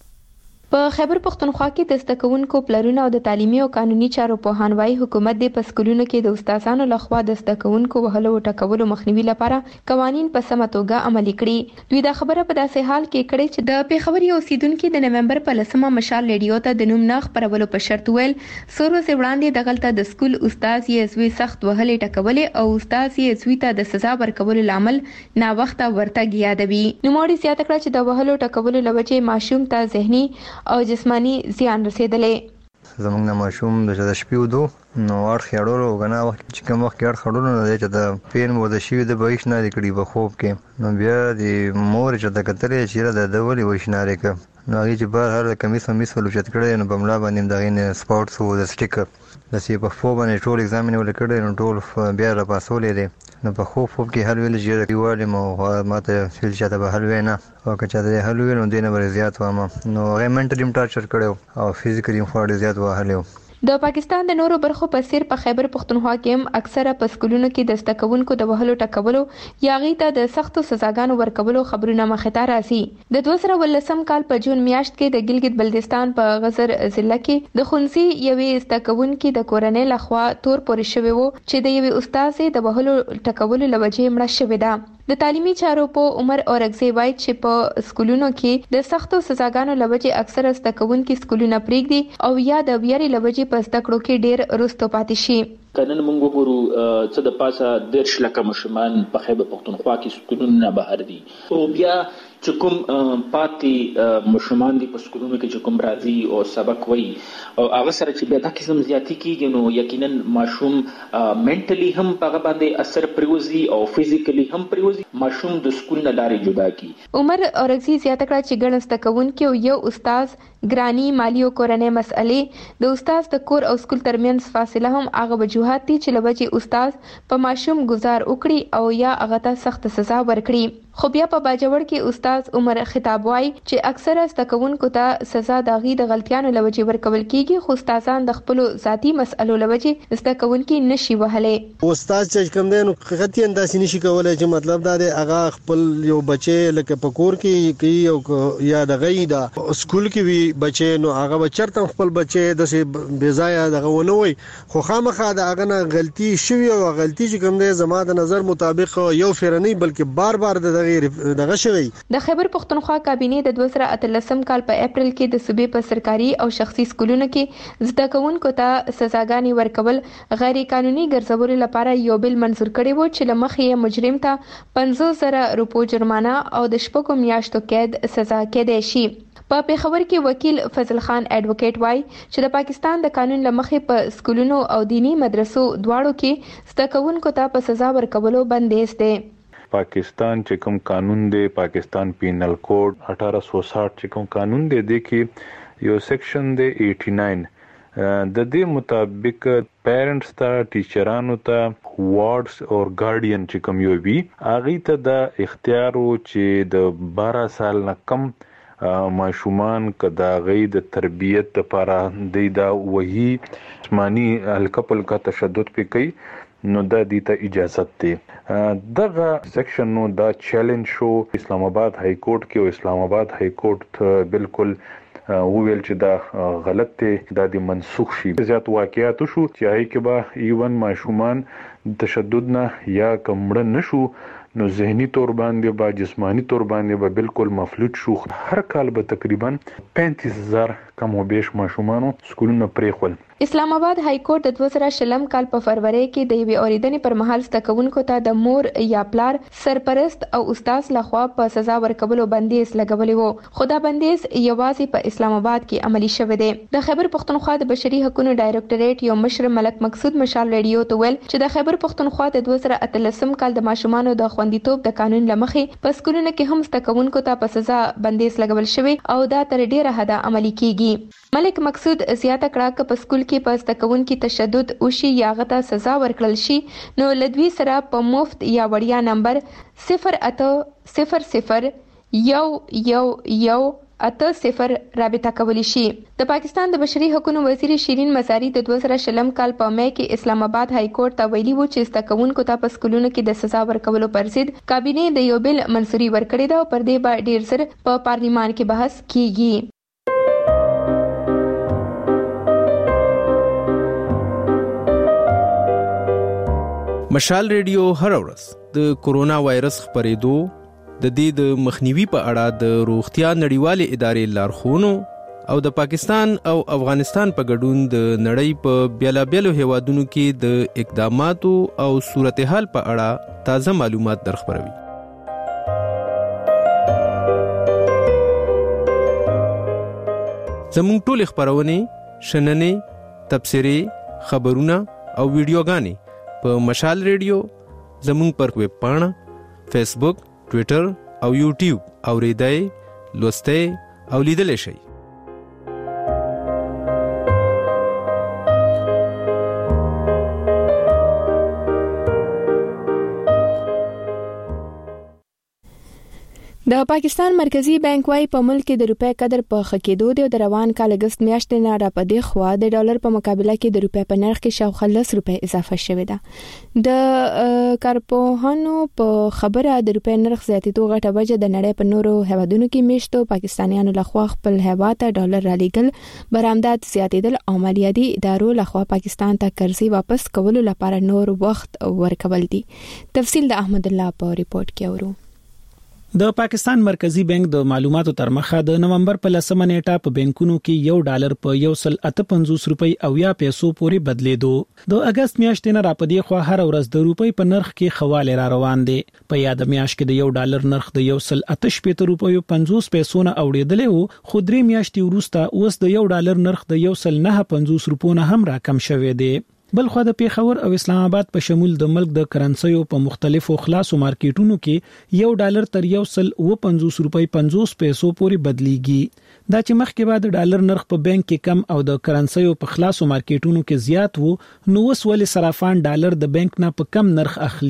په خیبر پښتونخوا کې د زدهکوونکو پلرونه او د تعلیمي او قانوني چارو پوهان وايي حکومت د په سکولونو کې د استادانو لخوا د زدهکوونکو وهلو او ټکولو مخنیوي لپاره قوانين په سمه توګه عملي کړي. دوی دا خبره په داسې حال کې کړې چې د پیښور یو اوسیدونکو د نومبر په لسمه مشال ریډیو ته د نوم نه خبرولو په شرط ویل سور ورځې وړاندې دغلطه د سکول استاد یې زوی سخت وهلې ټکولې او استاد یې زوی ته د سزا ورکولو لامل نا وخت ورتګ یادوي. نوموړي زیاته کړه چې د وهلو ټکولو لوجې ماشوم ته ذهني او جسمانی زیان رسیدلې. زمونږ د ماشوم د شپې ودو نو اړ خېړولو غنا وخت چې کوم وخت اړ خړولو نه چې د پین مو د شي د بهښ نه لري په خوب کې نو بیا د مور چې د کترې چې د دولي وښناره ک نو هغه چې بهر هر کمیس ممیس ولوچت کړي نو بملا باندې دغه نه سپورټس او د سټیکر د سی په فو باندې ټول ایگزامین ولکړي نو ټول بیا را پاسولې دي نو په خوب خوب کې هر ویل چې دیواله مو ماته فیل چاته به حل وینا او که چاته حل ویل نو دینه ور زیات وامه نو هغه منټلی ټارچر کړو او فزیکلی هم زیات وهلو. د پاکستان د نورو برخو په سیر په خیبر پښتونخوا کې هم اکثره په سکولونو کې د زدهکوونکو د وهلو ټکولو یا غي ته د سختو سزاګانو ورکولو خبرونه مخه ته راځي. د دوه زره ولسم کال په جون میاشت کې د ګلګت بلتستان په غزر ضلع کې د خنسي یوې زدهکوونکو د کورنۍ لخوا تور پورې شوی وو چې د یوې استاد د وهلو ټکولو لوجې مړه شوې ده. د تعلیمي چارو په عمر اورګزی وایي چې په سکولونو کې د سختو سزاګانو لوجې اکثره زدهکوونکو سکولونه پریږدي او یا د ویاري لوجې په زده کړو کې ډېر رستو پاتې شي. کنن مونږ وګورو څه د پاسه د شلکه مشمان په خیبر پښتونخوا کې سکولونه نه بهر دي او بیا چې کوم پاتې مشمان دي په سکولونو کې چې کوم راځي او سبق وایي او هغه سره چې بیا دا قسم زیاتی کیږي نو یقینا ماشوم منټلی هم هغه باندې اثر پریوزي او فزیکلی هم پریوزي ماشوم د سکول نه لارې جدا کی. عمر اورګزی زیاته کړه چې ګڼ زدهکوونکو یو استاد ګرانی مالی او کورنۍ مسئلې د استاد د کور او سکول ترمنځ فاصله هم هغه وجوهات دي چې لوجې استاد په ماشوم گزار وکړي او یا هغه ته سخت سزا ورکړي. خو بیا په باجوړ کې استاد عمر خطاب وای چې اکثره زدهکوونکو ته سزا د غي د غلطیانو لوجې ورکول کیږي خو استادان د خپل ذاتی مسئلو لوجې زدهکوونکي نشي وهلې استاد چې کوم دین خطي انداسي نشي کولای چې مطلب دا دی هغه خپل یو بچي لکه پکور کې کی یو یا د غي دا سکول کې وی بچي نو هغه بچرته خپل بچي د بے ځای دغه ونه وي خو خامخا د هغه نه غلطي شوی او غلطي چې کوم دی زما د نظر مطابق یو فرني بلکې بار بار د دغه شوی د خیبر پختونخوا کابینه د دوه زره اتلسم کال په اپریل کې د صوبې په سرکاري او شخصي سکولونو کې زده کوونکو ته سزاګانې ورکول غیر قانوني ګرځولو لپاره یو بل منزور کړی و چې لمخې مجرم ته پنځوس زره روپو جرمانه او د شپږو میاشتو قید سزا کېدای شي. په پیښور کې وکیل فضل خان ایڈوکیټ وای چې د پاکستان د قانون لمخې په سکولونو او دینی مدرسو دواړو کې زده کوونکو ته په سزا ورکولو بندیز دی. پاکستان چې کوم قانون دی پاکستان پینل کوډ اٹھارہ سو ساٹھ چې کوم قانون دی د کې یو سیکشن دی اٹھاسی د دې مطابق پیرنټس ته ټیچرانو ته وارډز او ګارډین چې کوم یو وی اغه ته د اختیار او چې د بارہ سال نه کم ماشومان کدا غي د تربيت لپاره د دا وਹੀ جسمانی الکپل کا تشدد په کوي نو د دې ته اجازه ده دغه سیکشن نو دا چیلنج شو اسلام آباد های کورټ کې او اسلام آباد های کورټ بالکل وویل چې دا غلط دی دا د منسوخ شي زیات واقعیت شو چې هي کې به ایون ماشومان تشدد نه یا کمړ نشو نو ذهني تور باندې با جسمانی تور باندې به بالکل مفلوج شو هر کال به تقریبا پینتیس هزار کم او بیش ماشومانو سکولونه پریخول. اسلام آباد های کورټ د دوه زره شلم کال په فروری کې د یوې اوریدنې پر مهال زده کوونکو ته د مور یا پلار سرپرست او استاد لخوا په سزا ورکولو بندیز لګولې وو خو دا بندیز یوازې په اسلام آباد کې عملی شوی دی. د خیبر پختونخوا د بشري حقوقو ډایریکټریټ یو مشر ملک مقصود مشال ریډیو ته ویل چې د خیبر پختونخوا د دوه زره اتلسم کال د ماشومانو د خوندیتوب د قانون لمخې په سکولونو کې هم زده کوونکو ته په سزا بندیز لګول شوی او دا تر ډیره حده عملی کیږي. ملک مقصود زیاته کړه چې په سکول کې په زده کوونکو تشدد وشي یا غته سزا ورکړل شي نو لدوی سره په مفت یا وړیا نمبر صفر اته صفر صفر یو یو یو اته صفر رابطه کولی شي. د پاکستان د بشري حقوقو وزیر شیرین مزاری د دوه زره شلم کال په مې کې اسلام آباد های کورټ ته ویلي وو چې زده کوونکو ته په سکولونو کې د سزا ورکولو پر ضد کابینه د یو بل منزوري ورکړې ده او پر دې به ډیر زر په پارلیمان کې بحث کیږي. مشال ریډیو هر ورځ د کورونا وایرس خپرېدو د دې د مخنیوي په اړه د روغتیا نړیوالې ادارې لارښوونو او د پاکستان او افغانستان په ګډون د نړۍ په بیلابیلو هیوادونو کې د اقداماتو او صورتحال په اړه تازه معلومات درخبروي. زموږ ټول خبرونه شننې تبصرې خبرونه او ویډیوګانې په مشال ریډیو زموږ پر ویب پاڼه فیسبوک ټوئیټر او یوټیوب اوریدای لوستای او لیدل شي. د پاکستان مرکزی بانک وايي په ملک کې د روپې قدر په خکېدو دی او د روان کال اگست میاشتې نه را پدې خو د ډالر په مقابله کې د روپې په نرخ کې شاوخوا لس روپۍ اضافه شوې ده. د کارپوهانو په خبره د روپې نرخ زیاتېدو غټه وجه د نړۍ په نورو هیوادونو کې میشتو پاکستانیانو لخوا خپل هیواد ته ډالر را لېږل برآمدات زیاتېدل او مالیاتي ادارو لخوا پاکستان ته قرضې واپس کولو لپاره نور وخت ورکول دي. تفصیل د احمد الله په ریپورت کې اورو. د پاکستان مرکزی بانک د معلوماتو تر مخه د نومبر په لسمه نیټه په بانکونو کې یو ډالر په یو سل اته پنځوس روپۍ او یا پیسو پورې بدلیدو. د اگست میاشتې نه را پدې خو هر ورځ د روپۍ په نرخ کې خواله را روان دي. په یاد میاشت کې د یو ډالر نرخ د یو سل اته شپږ روپۍ پنځوس پیسو نه اوریدلې وو خو درې میاشتې وروسته اوس د یو ډالر نرخ د یو سل نه پنځوس روپۍ نه هم راکم شوی دی. بل خو د پیښور او اسلام آباد په شمول د ملک د کرنسیو په مختلفو خلاصو مارکیټونو کې یو ډالر تر یو سل و پنځوس روپۍ پنځوس پیسو پورې بدلیږي. دا چې مخکې بعد د ډالر نرخ په بانک کې کم او د کرنسیو په خلاصو مارکیټونو کې زیات وو نو اوس ولې صرافان ډالر د بانک نه په کم نرخ اخلي.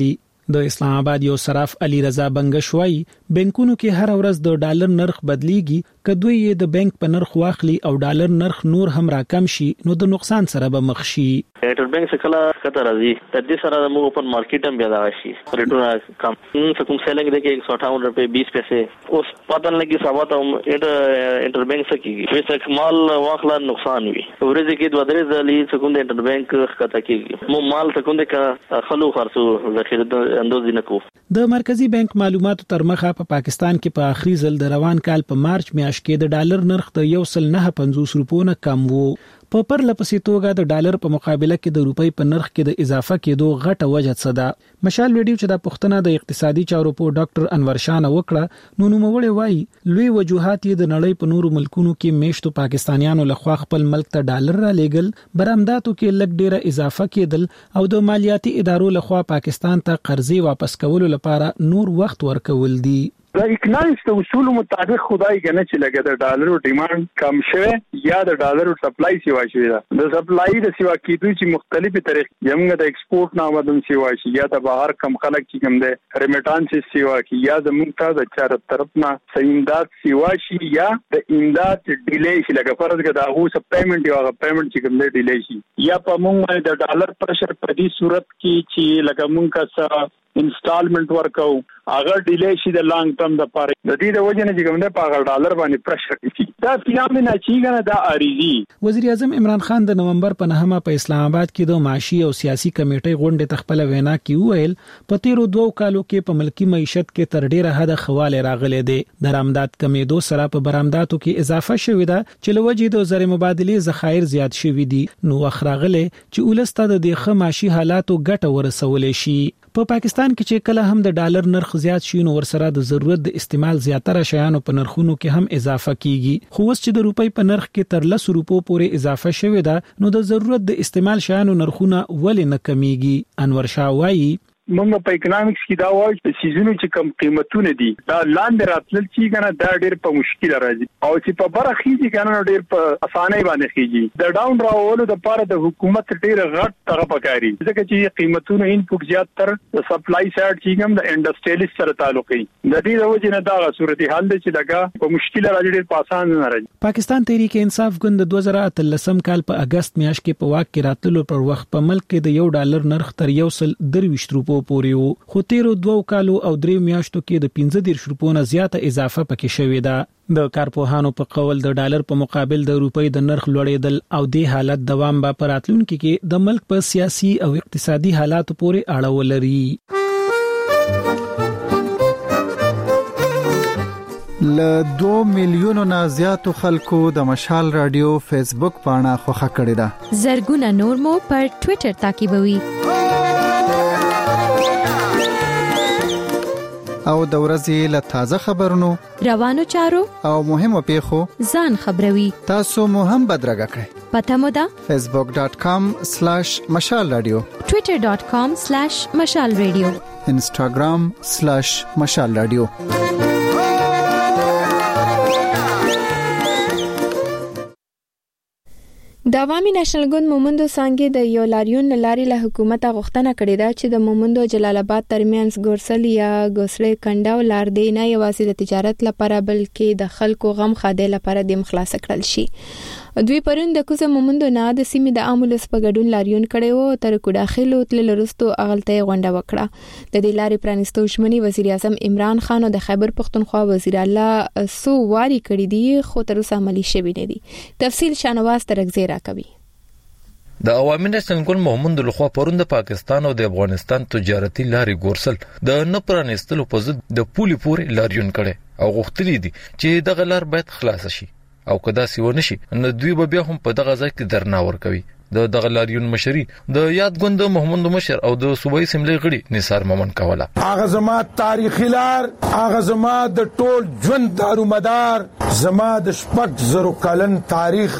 د اسلام آباد یو صراف علي رضا بنگشوي بانکونو کې هر ورځ د ډالر نرخ بدلیږي کدوې یې د بانک په نرخ واخلي او ډالر نرخ نور هم راکم شي نو د نقصان سره به مخ شي. انټر بانک څخه کله خطر راځي د دې سره موږ په مارکیټ هم بیا دا شي ریټونه کم څه سیلینګ د کې ایک سو اٹھاون روپے بیس پیسے اوس پاتن لګي سبا ته انټر بانک څخه کیږي چې مال واخلا نقصان وي ورته کې دوه درې ځلې څنګه انټر بانک خطا کیږي مو مال څنګه کا خلو خرڅو ذخیره د اندوز نه کو. د مرکزی بانک معلوماتو تر مخه په پاکستان کې په آخري ځل د روان کال په مارچ میاشت کې د ډالر نرخ د یو سل نه پنځوس روپو نه کم وو. په پرله پسې توګه د ډالر په مقابله کې د روپۍ په نرخ کې د اضافه کېدو غټه وجه څه ده؟ مشال ویډیو چې د پښتنه د اقتصادي چارو په ډاکټر انور شاه وکړه نو نوموړی وایي لوی وجوهات یې د نړۍ په نورو ملکونو کې میشتو پاکستانیانو لخوا خپل ملک ته ډالر را لېږل برآمداتو کې لږ ډیره اضافه کېدل او د مالیاتي ادارو لخوا پاکستان ته قرضې واپس کولو لپاره نور وخت ورکول دي. د اکونومکس د اصول مطابق خدای کنه چې لګا د ډالرو ډیماند کم شوه یا د ډالرو سپلای سیوا شوه ده د سپلای د سیوا کېدو چې مختلفي طریقې یمغه د ایکسپورت نامدن سیوا شي یا د بهر کم خلک چې کوم ده ریمیټانس سیوا کی یا د مونږ د چار طرف نه سیمداد سیوا شي یا د امداد ډیلی شي لکه فرض کړه دا هو سب پیمنٹ یا پیمنٹ چې کوم ده ډیلی شي یا په مونږ د ډالر پرشر په دې صورت کې چې لکه مونږ کا انسټالمنٹ ورکو اگر ډیلی شي د لانګ ټرم د پاره د دې د وجه نه چې کوم ده په ډالر باندې پرشر کوي دا فینامنا چې کنه دا اړیږي. وزیر اعظم عمران خان د نومبر په نهمه په اسلام آباد کې د معاشي او سیاسي کمیټې غونډې تخپل وینا کې وویل په تیرو دوو کالو کې په ملکی معیشت کې تر ډیره حد خواله راغلي دي درآمدات کمیدو سره په برآمداتو کې اضافه شوې ده چې لوجې د زر مبادله ذخایر زیات شوې دي نو اخراغله چې ولسته د دغه معاشي حالاتو ګټه ورسولې شي. په پاکستان کې چې کله هم د ډالر نرخ زیات شي نو ورسره د ضرورت د استعمال زیاتره شیانو په نرخونو کې هم اضافه کیږي خو اوس چې د روپۍ په نرخ کې تر لس روپو پورې اضافه شوې ده نو د ضرورت د استعمال شیانو نرخونه ولې نه کمیږي. انور شاه وایي موږ په اکونومکس کې دا وایو چې سیزونو چې کم قیمتونه دي دا لاندې راتلل چې کنه دا ډېر په مشکل راځي او چې په برخه کې کنه ډېر په اسانۍ باندې کیږي د ډاون راولو د لپاره د حکومت ډېر غټ طرح پکاري ځکه چې قیمتونه انپوټ زیات تر د سپلای سایډ چې کوم د انډستریالیست سره تعلق لري د دې د وجې نه دا صورتحال دی چې دغه په مشکل راځي ډېر په اسان نه راځي. پاکستان تحریک انصاف ګوند د دوه زره اتلسم کال په اگست میاشت کې په واک کې راتلو پر وخت په ملک کې د یو ډالر نرخ تر یو سل درویشت روپو پورې وو خو تیرو دوو کالو او درې میاشتو کې د پنځه دېرش روپو نه زیاته اضافه پکې شوې ده. د کارپوهانو په قول د ډالر په مقابل د روپۍ د نرخ لوړېدل او د حالت دوام به په راتلونکي کې د ملک په سیاسي او اقتصادي حالاتو پورې اړه ولري. ل دو میلیونو نه زیاتو خلکو د مشال رادیو فیسبوک پاڼه خوښه کړې ده. زرګونه نور مو پر ټوئیټر تعقیبوي. او د ورځې له تازه خبرونو روانو چارو او مهمو پیښو ځان خبروي. تاسو مو هم بدرګه کړئ. پته مو ده facebook dot com slash mashal radio twitter dot com slash mashal radio instagram slash mashal radio. د عوامي نېشنل ګوند مومندو څنګه د یو لاریون لاري له حکومت غوښتنه کړې ده چې د مومندو جلال آباد ترمنځ ګورسل یا ګوسړې کنډاو لار دی نه یوازې د تجارت لپاره بلکې د خلکو غم خاده لپاره د مخلاص کړل شي. دوی پرون د کوزه مومندو نه د سیمې د امولس په ګډون لاریون کړي وو تر کو داخلو تل لرستو اغلته غونډه وکړه. د دې لارې پرانستو شمنی وزیر اعظم عمران خان او د خیبر پختونخوا وزیر الله سو واری کړی دي خو تر اوسه عملی شوی نه دي. تفصیل شانواز ترغزی را کوي. د عوامي نېشنل ګوند مومند لخوا پرون د پاکستان او د افغانستان تجارتي لارې ګورسل د نه پرانستلو په ضد د پولي پورې لاریون کړي او غوښتلي دي چې دغه لار باید خلاص شي او کدا سی ونه شي نو دوی به بیا هم په دغه ځای کې درنا ورکوي. د دغه لاریون مشري د یاد ګوند محمد مشر او د صوبایي سیملې غړي نثار مومن کوله. هغه زما تاریخي لار هغه زما د ټول ژوند دارو مدار زما د شپږ زرو کلن تاریخ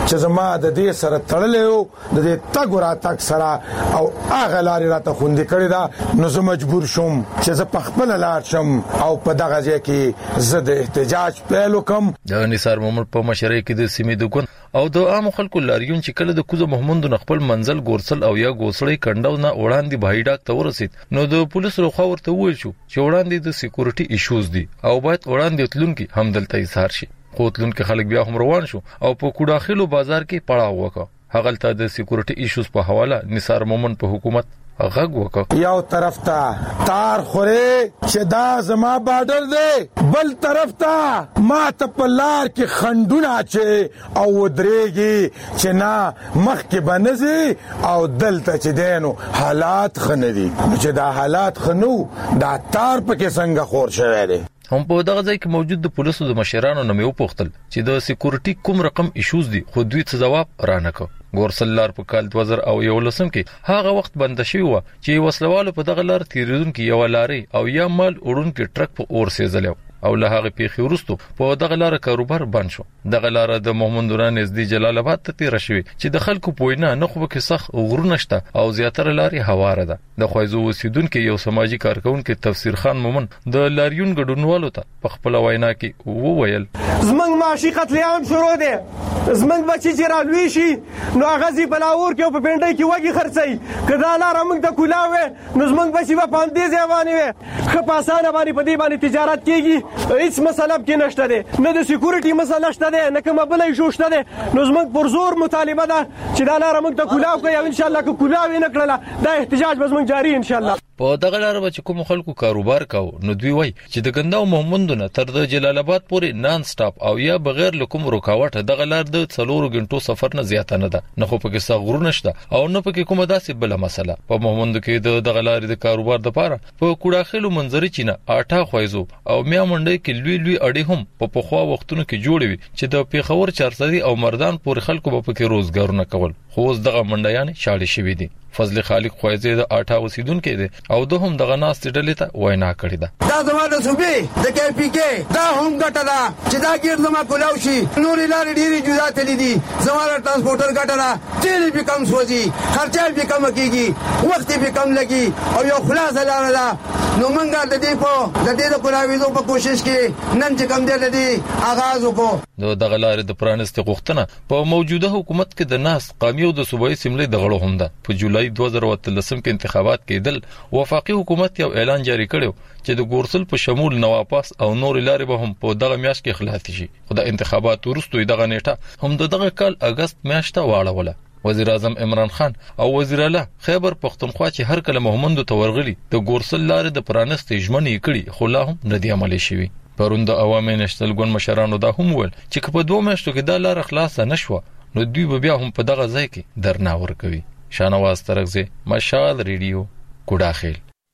چې زما د دې سره تړلې وو د دې تګ را تک سره او هغه لارې راته خوندې کړې ده، نو زه مجبور شوم چې زه په خپل لار شم او په دغه ځای کې زه د احتجاج پیل وکم. د نثار محمد په مشرۍ کې د سیمې د ګوند او د عام خلکو لاریون چې کله د کوزه محمد خپل منزل ګورسل او یا ګوسړی کنډو نه وړاندې بهای ډاک ته ورسید، نو د پولیسو لخوا ورته وویل شو چې وړاندې د سکیورټي ایشوز دي او باید وړاندې تلونکي هم دلته ایثار شي. خو تلونکي خلک بیا هم روان شو او په کوډاخلو بازار کې پړاو وکړ. هغه ته د سکیورټي ایشوز په حواله نثار محمد په حکومت غږ وکړ. یو طرف ته تار خوري چې دا زما بارډر دی، بل طرف ته ما ته په لار کې خندونه چې او ودرېږي چې نه مخ کې بنځي او دلته چې دینو حالات خندي چې دا حالات خنو دا تار پکې څنګه خور شوی دی. هم په دغه ځای کې موجود د پولیسو د مشرانو نه مې وپوښتل چې د سکیورټي کوم رقم ایشوز دي، خو دوی څه جواب رانه کړ. ګورسل لار په کال دوه زره او یولسم کې هغه وخت بند شوی و چې وسلوالو په دغه لار تیریدونکو یو لارې او یا مال وړونکو ټرک په اور سیزلو او له هغه پیښې وروسته په دغه لار کاروبار بند شو. دغه لار د محمد نوران نږدې جلال آباد ته تیر شوی چې د خلکو پوینه نه خو کې سخت غرونه شته او زیاتره لارې هواره ده. د خوایزو اوسیدونکو یو سماجی کارکونکو تفسیر خان مومن د لاریون ګډونوالو ته په خپل وینا کې وویل زمنګ معاشي قتلیام شروع دي، زمنګ بچی چې رالوي شي نو هغه زی بلاور کې په پنډای کې وږي خرڅي کدا لار موږ ته کولاوي نو زمنګ بچی په پاندې ځواني وي خو په اسانه باندې په دې باندې تجارت کیږي. هیڅ مسله کې نشته ده، نه د سکیورټي مسله شته ده، نه کومه بل شو شته ده. نو زموږ پر زور مطالبه ده چې دا لار موږ ته کولاو کوي او ان شاء الله که کولاو نه کړله دا احتجاج به زموږ جاری ان شاء الله. په دغه لار به چې کوم خلکو کاروبار کاو نو دوی وای چې د ګنداو محمدونه تر د جلال آباد پورې نان سټاپ او یا بغیر لکوم رکاوټ دغه لار د څلورو غنټو سفر نه زیاته نه ده، نه خو پکې سغرو نشته او نه پکې کومه داسې بل مسله. په محمد کې د دغه لارې د کاروبار لپاره په کوډاخلو منځري چینه آټا خوایزو او میا منډي کې لوی لوی اړې هم په پخوا وختونو کې جوړې وي چې د پیښور چارسدي او مردان پورې خلکو په کې روزګارونه کول، خو اوس دغه منډیان شاړې شوي دي. فضل خالق خوایزه د آټا اوسیدونکو دی او دوه هم دغه ناس ډلې ته وینا کړې ده. دا زموږ صوبې د کې پی کې دا هم ګټه ده چې دا ګیر زما کولاو شي، نورې لارې ډېرې جدا تللی دي، زموږ ترانسپورټر ګټه ده، تیل به کم سوځي، خرچه به کم کیږي، وخت به کم لګي او یو خلاصه لار ده. نو موږ د دې په د دې د کولاویدو په کوشش کې نن چې کم دی د دې آغاز وکړو. د دغه لارې د پرانستې غوښتنه په موجوده حکومت کې د ناس قومي او د صوبایي سیملې د غړو هم ده. په جولای دوه زره اتلسم کې انتخابات کېدل، وفاقي حکومت یو اعلان جاری کړو چې د ګورسل په شمول نواپاس او نور لارې به هم په دغه میاشت کې خلاص شي. خو د انتخابات وروسته دغه نیټه هم د دغه کال اگست میاشت واړوله. وزیر اعظم عمران خان او وزیر اعلی خیبر پختونخوا چې هر کله محمد ته ورغلي د ګورسل لارې د پرانستې ژمنې کړي خو لا هم ندی عملي شوی. پرون د عوامي نېشنل ګوند مشرانو دا هم ول چې په دوه میاشتو کې دا لار خلاص نه شو نو دوی به بیا هم په دغه ځای کې درنا ورکوي. شانواز ترغزه، مشال ریډیو، کوډاخیل.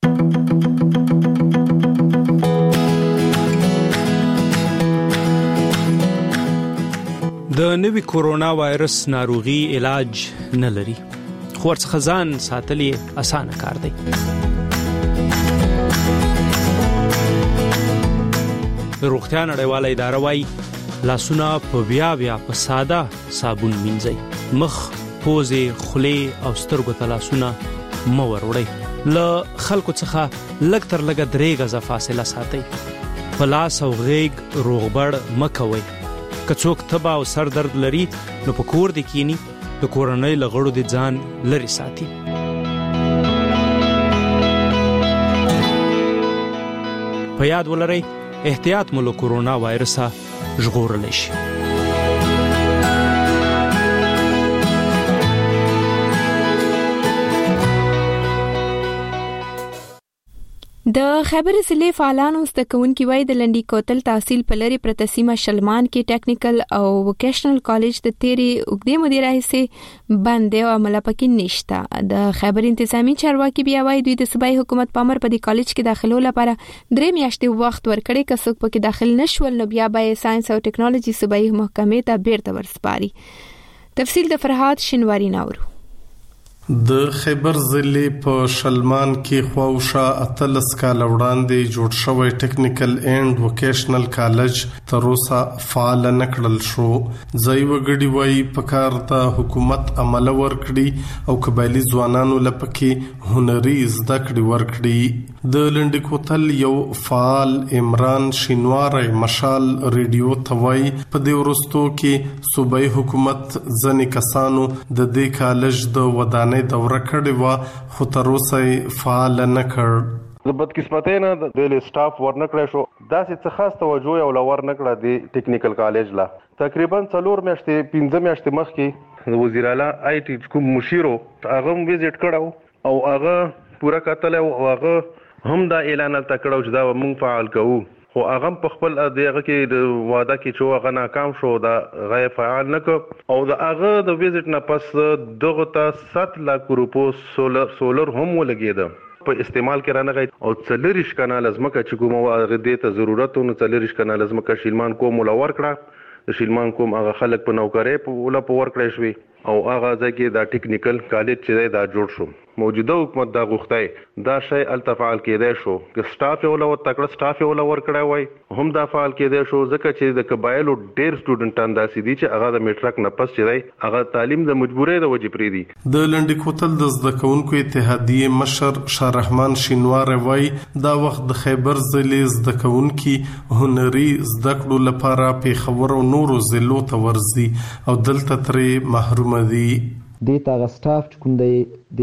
د نوي کورونا وایرس ناروغي علاج نه لري، خو ورڅخه ځان ساتل یې اسانه کار دی. روغتیا نړیواله اداره وايي لاسونه په بیا بیا په ساده صابون مینځئ، مخ، پوزې، خولې او سترګو ته لاسونه مه وروړئ، له خلکو څخه لږ تر لږه درې غزه فاصله ساتئ، په لاس او غېږ روغبړ مه کوئ. که څوک تبه او سر درد لري نو په کور دې کینی، د کورنۍ له غړو دې ځان لرې ساتي. په یاد ولرئ احتیاط مو له کورونا وایرسه ژغورلی شي. د خیبر ضلع فعالانو زده کوونکي وایي د لنډي کوتل تحصیل په لري پرته سیمه شلمان کې ټیکنیکل او ووکیشنل کالج د تیری اوږدې مودې راهیسې بند دی او عمله پکې نشته. د خیبر انتظامی چارواکي بیا وایي دوی د صوبایي حکومت په امر په دې کالج کې داخلو لپاره درې میاشتې وخت ورکړي، که څوک پکې داخل نشول نو بیا به ساينس او ټیکنالوژي صوبایي محکمې ته بیرته ورسپاري. تفصیل د فرهاد شینواری ناورو. د خیبر ضلع په شلمان کې خواوشا اتلس کال وړاندې جوړ شوی ټیکنیکل اینڈ ووکیشنل کالج تر اوسه فعال نه کړل شو. ځای وګړي وایي پکار د حکومت عمل ورکړي او قبایلی ځوانانو لپاره هنري زده کړې ورکړي. د لنډ کوتل یو فعال عمران شینواری مشال ریډیو توای په دې ورستو کې صوبایي حکومت ځنې کسانو د دې کالج د ودانۍ دوره کړې و خو تر اوسه فعال نه کړ. د بدقسمتۍ نه د دې سټاف ورنکړی شو. داسې څه خاص توجه یې ولور نه کړه د ټیکنیکل کالج لا. تقریبا څلور میاشتې پنځه میاشتې مخکې د وزیر اعلی آی ټي کوم مشیر هغه وزټ کړو او هغه پوره کتل او هغه هم دا اعلان تل کړو چې دا موږ فعال کوو، خو هغه په خپل دغه کې د واده کې چې هغه ناکام شو دا غیر فعال نه کړ او دا هغه د وزټ نه پس دغه ته سات لاک روپو سولر سولر هم ولګید په استعمال کې رانغی او څلریش کنه لازمکه چې کومه هغه دې ته ضرورت او څلریش کنه لازمکه شیلمان کوم ولور کړه د شیلمان کوم هغه خلک په نوکرې په ولا په ور کړی شوی او هغه ځکه دا ټیکنیکل کالج چې دا جوړ شو. موجوده حکومت دا غوښتای دا شی التفعال کېدای شو چې سټاف یې ولا تکړه سټاف یې ولا ور کړی وای هم دا فعال کېدای شو ځکه چې د قبایلو ډېر سټوډنټان داسې دي چې هغه د میټرک نه پس چې دی هغه تعلیم د مجبورۍ د وجې پرې دي. د لنډ کوتل د زده کوونکو اتحادیې مشر شاه رحمان شینواری وای دا وخت د خیبر ضلع زده کوونکي هنري زده کړو لپاره پیښور او نورو ضلعو ته ورځي او دلته ترې محروم دي. د تاغه سټاف چې کوم دی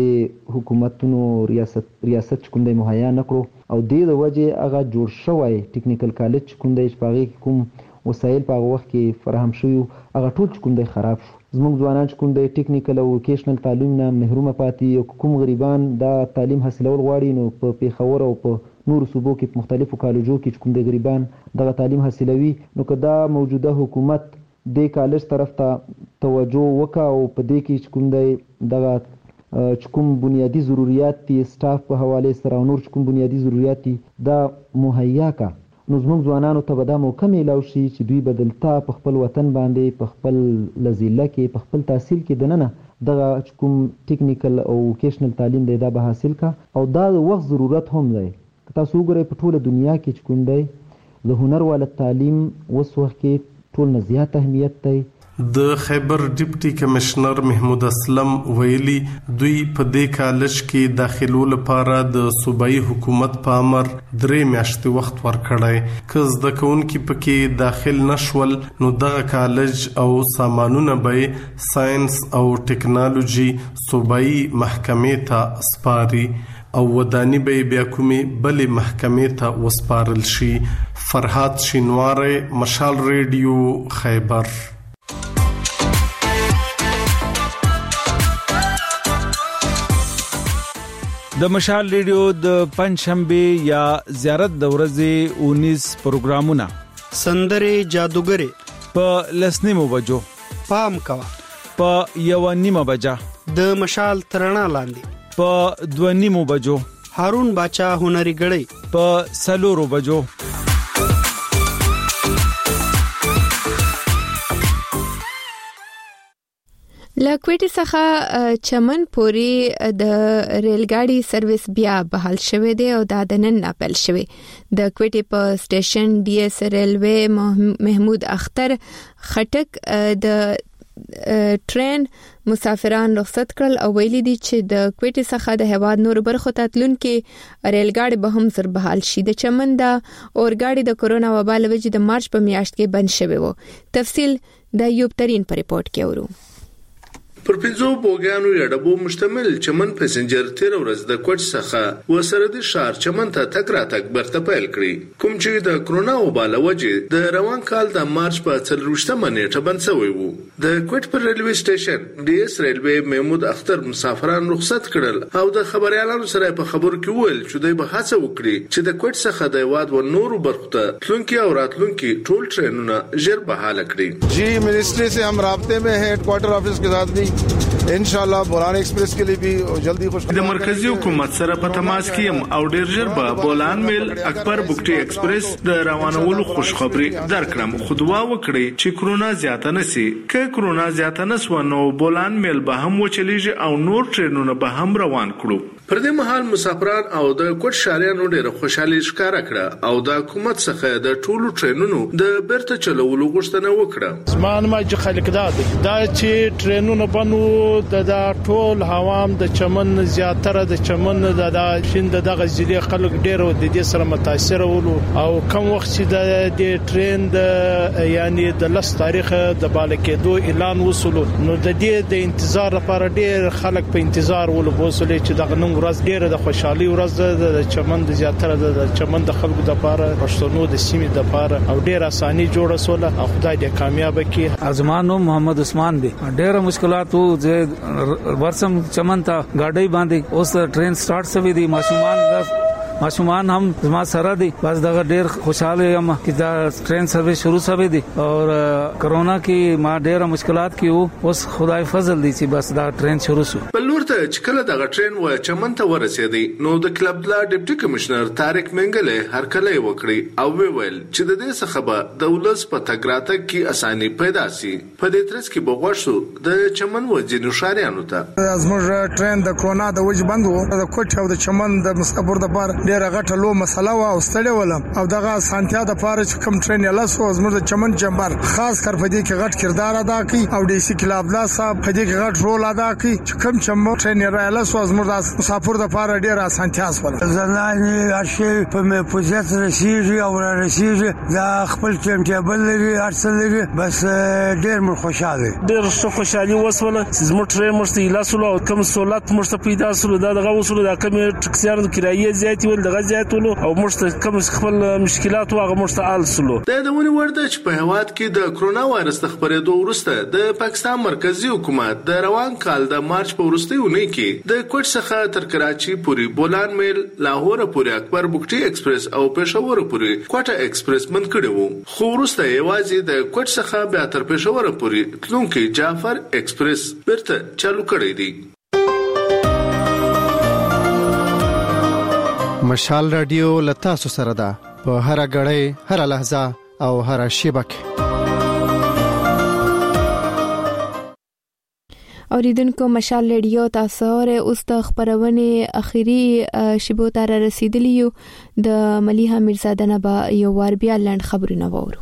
د حکومتونو ریاست ریاست کوم دی مهیا نکړو او د وجه هغه جوړ شوی ټیکنیکل کالج کوم دی چې پاغي کوم وسایل په وخت کې فراهم شوی هغه ټول کوم دی خراب شو. زموږ ځوانان چې کوم دی ټیکنیکل او ووکیشنل تعلیم نه محروم پاتې او کوم غریبان دا تعلیم حاصلول غواړي نو په پیښور او په نورو صوبو کې په مختلفو کالجو کې کوم دی غریبان دغه تعلیم حاصلوي نو که دا موجوده حکومت د کالج طرف ته توجه وکا او په دې کې کوم دی دغه کوم بنیادی ضرورت دي سټاف په حواله سره او نور کوم بنیادی ضرورت دي دا مهیا کا نو زموږ ځوانانو ته به دا موقع میلاو شي چې دوی بدلتا په خپل وطن باندې په خپل لزیله کې په خپل تحصیل کې دننه دغه کوم ټیکنیکل او ووکیشنل تعلیم دی دا به حاصل کا او دا د وخت ضرورت هم دی. تاسو وګورئ په ټوله دنیا کې کوم دی د هنر ول تعلیم اوس وخت کې ټول نه زیات اهمیت دی. د خیبر ډیپټي کمشنر محمود اسلم ویلي دوی په دې کالج کې داخلو لپاره د صوبایي حکومت په امر درې میاشتې وخت ورکړی. که زده کوونکي پکې داخل نشول نو دغه کالج او سامانونه به ساينس او ټیکنالوژي صوبایي محکمې ته سپاري او ودانی به بیا کومې بلې محکمې ته وسپارل شي. فرحات شینواری مشال ریډیو خیبر. د مشال ریډیو د پنځشنبه یا زیارت د ورځې اونیس پروګرامونه سندره جادوګری په لسنیمو بجو پام کوا په یو نیمه بجا د مشال ترنا لاندې په دوه نیمو بجو هارون باچا هنري غړی په سلورو بجو لکويټي څخه چمن پوري د ریلګاډي سرویس بیا بحال شوه دی او د نن ناپل شوه. د کوټي په سټیشن ډي اس ریلوي محمود اختر خټک د ټرین مسافران رخصت کړل او ویلي دي چې د کوټي څخه د هواد نور برخو ته تلونکي ریلګاډي به هم زر بحال شي. د چمن د اورګاډي د کورونا وبا لوجې د مارچ په میاشت کې بند شوی وو. تفصیل د یوب ترين په ریپورت کې ورو. پر پنځو بوګانو یا ډبو مشتمل چمن پسنجر تیر ورځ د کوټ څخه وسره د شهر چمن ته تک را تک برته پیل کړی کوم چې د کرونا وباله وجې د روان کال د مارچ په څلروشتمه نیټه بند شوی وو. د کوټ پر ریلوي سټیشن ډي اس ریلوي محمود اختر مسافران رخصت کړل او د خبريالانو سره په خبرو کې وویل چې دوی به هڅه وکړي چې د کوټ څخه د واد و نورو برخو ته تلونکي او راتلونکي ټول ټرینونه ژر بحال کړي. جی منسٹری سے ہم رابطے میں ہیں ہیڈ کوارٹر آفس کے ساتھ بھی इंशाल्लाह بولان ایکسپریس के लिए भी जल्दी خوش د مرکزی حکومت سره په تماس کې او ډیر ژر به بولان میل اکبر بوکټي ایکسپریس د روانولو خوشخبری درکړم. خو دعا وکړئ چې کرونا زیاته نشي. که کرونا زیاته نسو نو بولان میل به هم وچلیږي او نور ټرینونه به هم روان کړو. پر دې مهال مسافران او د کوټ شاریانو ډېر خوشحالي ښکارا کړه او د حکومت څخه د ټولو ټرینونو د بیرته چلولو غوښتنه وکړه. زمان ما چې خلک دا دا چې ټرینونه بنو د ټول هوام د چمن زیاتره د چمن د شیند دغه ځلې خلک ډېر د دې سره متاثر ولو او کم وخت چې د ټرین د یعنی د لس تاریخ د بالکېدو اعلان وسولو نو د دې د انتظار لپاره ډېر خلک په انتظار ولو بوسلې چې دغه ورځ ډیره د خوشحالي ورځ د چمن د زیاتره د چمن د خلکو د لپاره پښتنو د سیمې د لپاره او ډیره اساني جوړه سوله او خدای دې کامیاب کړي. ازمانو محمد عثمان دی ډیره مشکلات وو چې ورسم چمن ته گاډي باندې اوس ټرین سٹارټ شوی دی. ماشومان د ماشومان هم زما سره دي بس دا ډیر خوشاله یم چې دا ټرین سرویس شروع شوی دی او کرونا کې ما ډیره مشکلات کې وو اوس خدای فضل دی چې بس دا ټرین شروع شو. بلور ته چې کله دا ټرین و چمن ته ورسېدی نو د کلب لا ډیپټي کمشنر طارق منګله هر کله وکړي او ویل چې د دې څخه به د ولس په تګراته کې اساني پیدا سي. په دې ترڅ کې بغوښو د چمن وځینو شاریانو ته زموږ ټرین د کرونا د وجې بند وو د کوټ او د چمن د مسافر د بار ډیره غټه لو مسله وا او ستړي ولم او دغه سانتیا د پاره چې کوم ټرین یلا سو زموږ د چمن چمبر خاص کر په دې کې غټ کردار ادا کوي او ډي سي کلاب لا صاحب په دې کې غټ رول ادا کوي چې کوم چمبر ټرین یلا سو زموږ د مسافر د پاره ډیره سانتیا سول. زنانه اشي په مې پوزیت رسیږي او رسیږي دا خپل ټیم ټیبل لري ارسل لري بس ډیر مر خوشاله ډیر خوشالي وسوله زموږ ټرین مرسته یلا سول او کوم سہولت مرسته پیدا سول دا دغه وسول دا کوم ټکسیانو کرایه زیات ول دغه زیاتولو او مرسته کوم خپل مشکلات واغه مرسته آل سلو. د دونی ورده چې په هواد کې د کرونا وایرس د خبرېدو وروسته د پاکستان مرکزی حکومت د روان کال د مارچ په وروستیو کې د کوټ څخه تر کراچي پورې بولان میل لاهور پورې اکبر بوکټي ایکسپریس او پېښور پورې کوټه ایکسپریس من کړو. خو وروسته یوازې د کوټ څخه بیا تر پېښور پورې تلونکي جعفر ایکسپریس بیرته چالو کړی دی. مشال رادیو لتا سره ده په هر غړې هر لحظه او هر شیبه کې. اوریدونکو مشال رادیو تاسو ره اوس د خبرونه اخیری شیبو تر رسیدلی یو د ملیحه میرزاده نه با یو ور بیا لاند خبرونه وورو.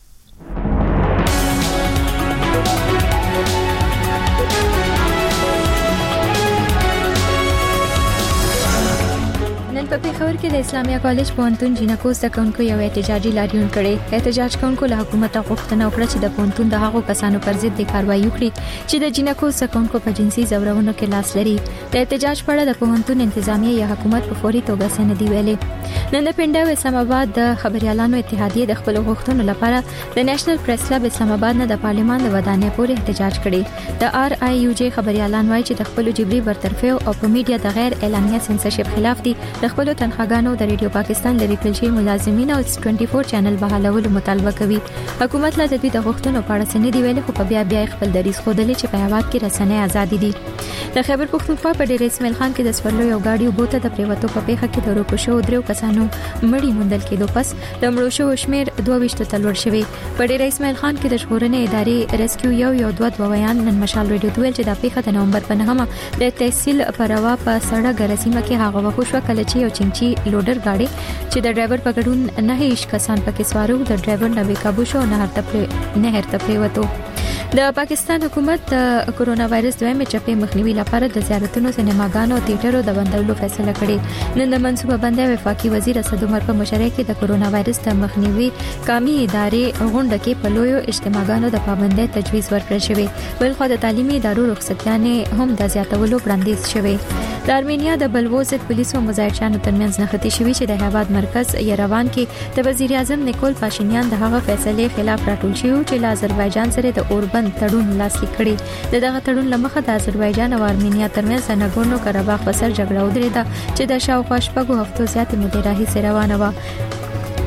په پیښور کې د اسلامیا کالج پوهنتون جینکو سکونکو یو احتجاجي لاریون کړي. احتجاج کوونکو له حکومت غوښتنه وکړه چې د پوهنتون د هغو کسانو پر ضد د کاروایی وکړي چې د جینکو سکونکو په جنسي زورونو کې لاس لري. د احتجاج په اړه د پوهنتون انتظامیه یا حکومت په فوري توګه څه نه دی ویلي. نن د پنډاو اسلام آباد د خبريالانو اتحادیه د خپل غوښتنو لپاره د نېشنل پریس کلب اسلام آباد نه د پارلیمان د ودانۍ پورې احتجاج کړي. د آر آی یو جی خبريالان وایي چې د خپل جبري برطرفي او په میډیا د غیر اعلانیه سنسرشپ خلاف دي. د خپل تنخواګانو د ریډیو پاکستان لري کړل شوی ملازمین او اس چوبیس چینل بحالولو مطالبه کوي. حکومت لا د دې د غوښتنو په اړه څه نه دی ویلي خو په بیا بیا خپل دریځ خوده چې په هواد کې رسنۍ ازادي دي. د خیبر پختونخوا په ډیر اسماعیل خان کې د سپرلو یو گاډي بوته د پریوتو په پیخه کې د روکو شو درو کسانو مړی موندل کېدو پس د مړو شو شمیر دوه ویشت تلور شوی. په ډیر اسماعیل خان کې د ژغورنې ادارې ریسکیو یو یو دوه دوه ویان نن مشال ریډیو دویل چې د پیخه د نومبر په نهمه د تحصیل پروا په سړه ګرسیمه کې هغه وخت شو کله چې یو چنچي لوډر گاډي چې د ډرایور په ګډون نه هیڅ کسان پکې سوارو د ډرایور نه بیکابو شو نه هرته نه هرته پریوتو. د پاکستان حکومت د کرونا وایرس دویمه چپې مخنیوي لپاره د زیارتونو سینماګانو او تیاترو د بندولو فیصله کړې. نن د منصوبه بندۍ وفاقي وزیر اسد عمر په مشرۍ کې د کرونا وایرس د مخنیوي قومي ادارې غونډه کې په لویو اجتماعګانو د پابندۍ تجویز ورکړل شوی. بلخو د تعلیمي ادارو رخصتیانې هم د زیاتولو وړاندیز شوی. د ارمینیا د بلوزت پولیسو مظاهرچیانو ترمنځ نښتې شوې چې د هواد مرکز یروان کې د وزیر اعظم نیکول پاشینیان د هغه فیصلې خلاف راټول شو چې له آذربایجان سره د اوربند تړون لاسلیک کړي. د دغه تړون لمخه د آذربایجان او ارمینیا ترمنځ د ناګورنو قرهباغ په سر جګړه ودرېده چې د شاوخوا شپږو هفتو زیاتې مودې راهیسې روانه وه.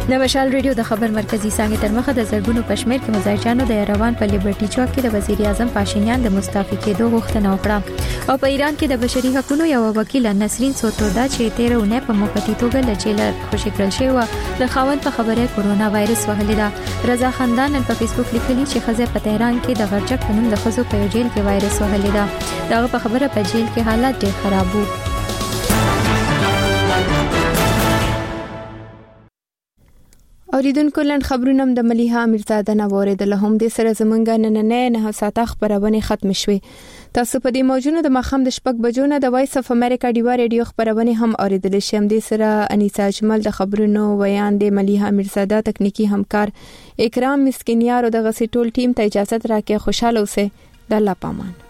د مشال ریډیو د خبر مرکزی څنګه تر مخه د زرګونو پښمیر کې مزایچانو د ایروان په لیبرټي چوک کې د وزیر اعظم پاشینیان د مستعفي کېدو غوښتنه وکړه او په ایران کې د بشري حقوقو یو وکیل نسرین سوتودا چې تیره اونۍ په موقتی توګه له جیل خوشی کړل شوی و د خاوند په خبره کورونا وایرس وهلی ده. رضا خاندان په فیسبوک لیکلي چې خزه په تهران کې د غرچک په نوم د خزو په جیل کې وایرس وهلی ده. دغه په خبره په جیل کې حالات ډېر خراب وو. اوریدونکو لن خبرونه د مليحه امیرزاده نه اوریدل هم د سره زمونږ نن نه ساته خبرونه ختم شوه. تاسو په دې موجونه د مخم د شپږ بجو نه د وایس اف امریکا ډیوا ریډیو خبرونه هم اوریدل شي. هم د سره انیسا اجمل د خبرونو ویان د مليحه امیرزاده تکنیکی همکار اکرام مسکینیار او د غسی ټول ټیم ته اجازه راکې خوشاله اوسه. د الله پامان.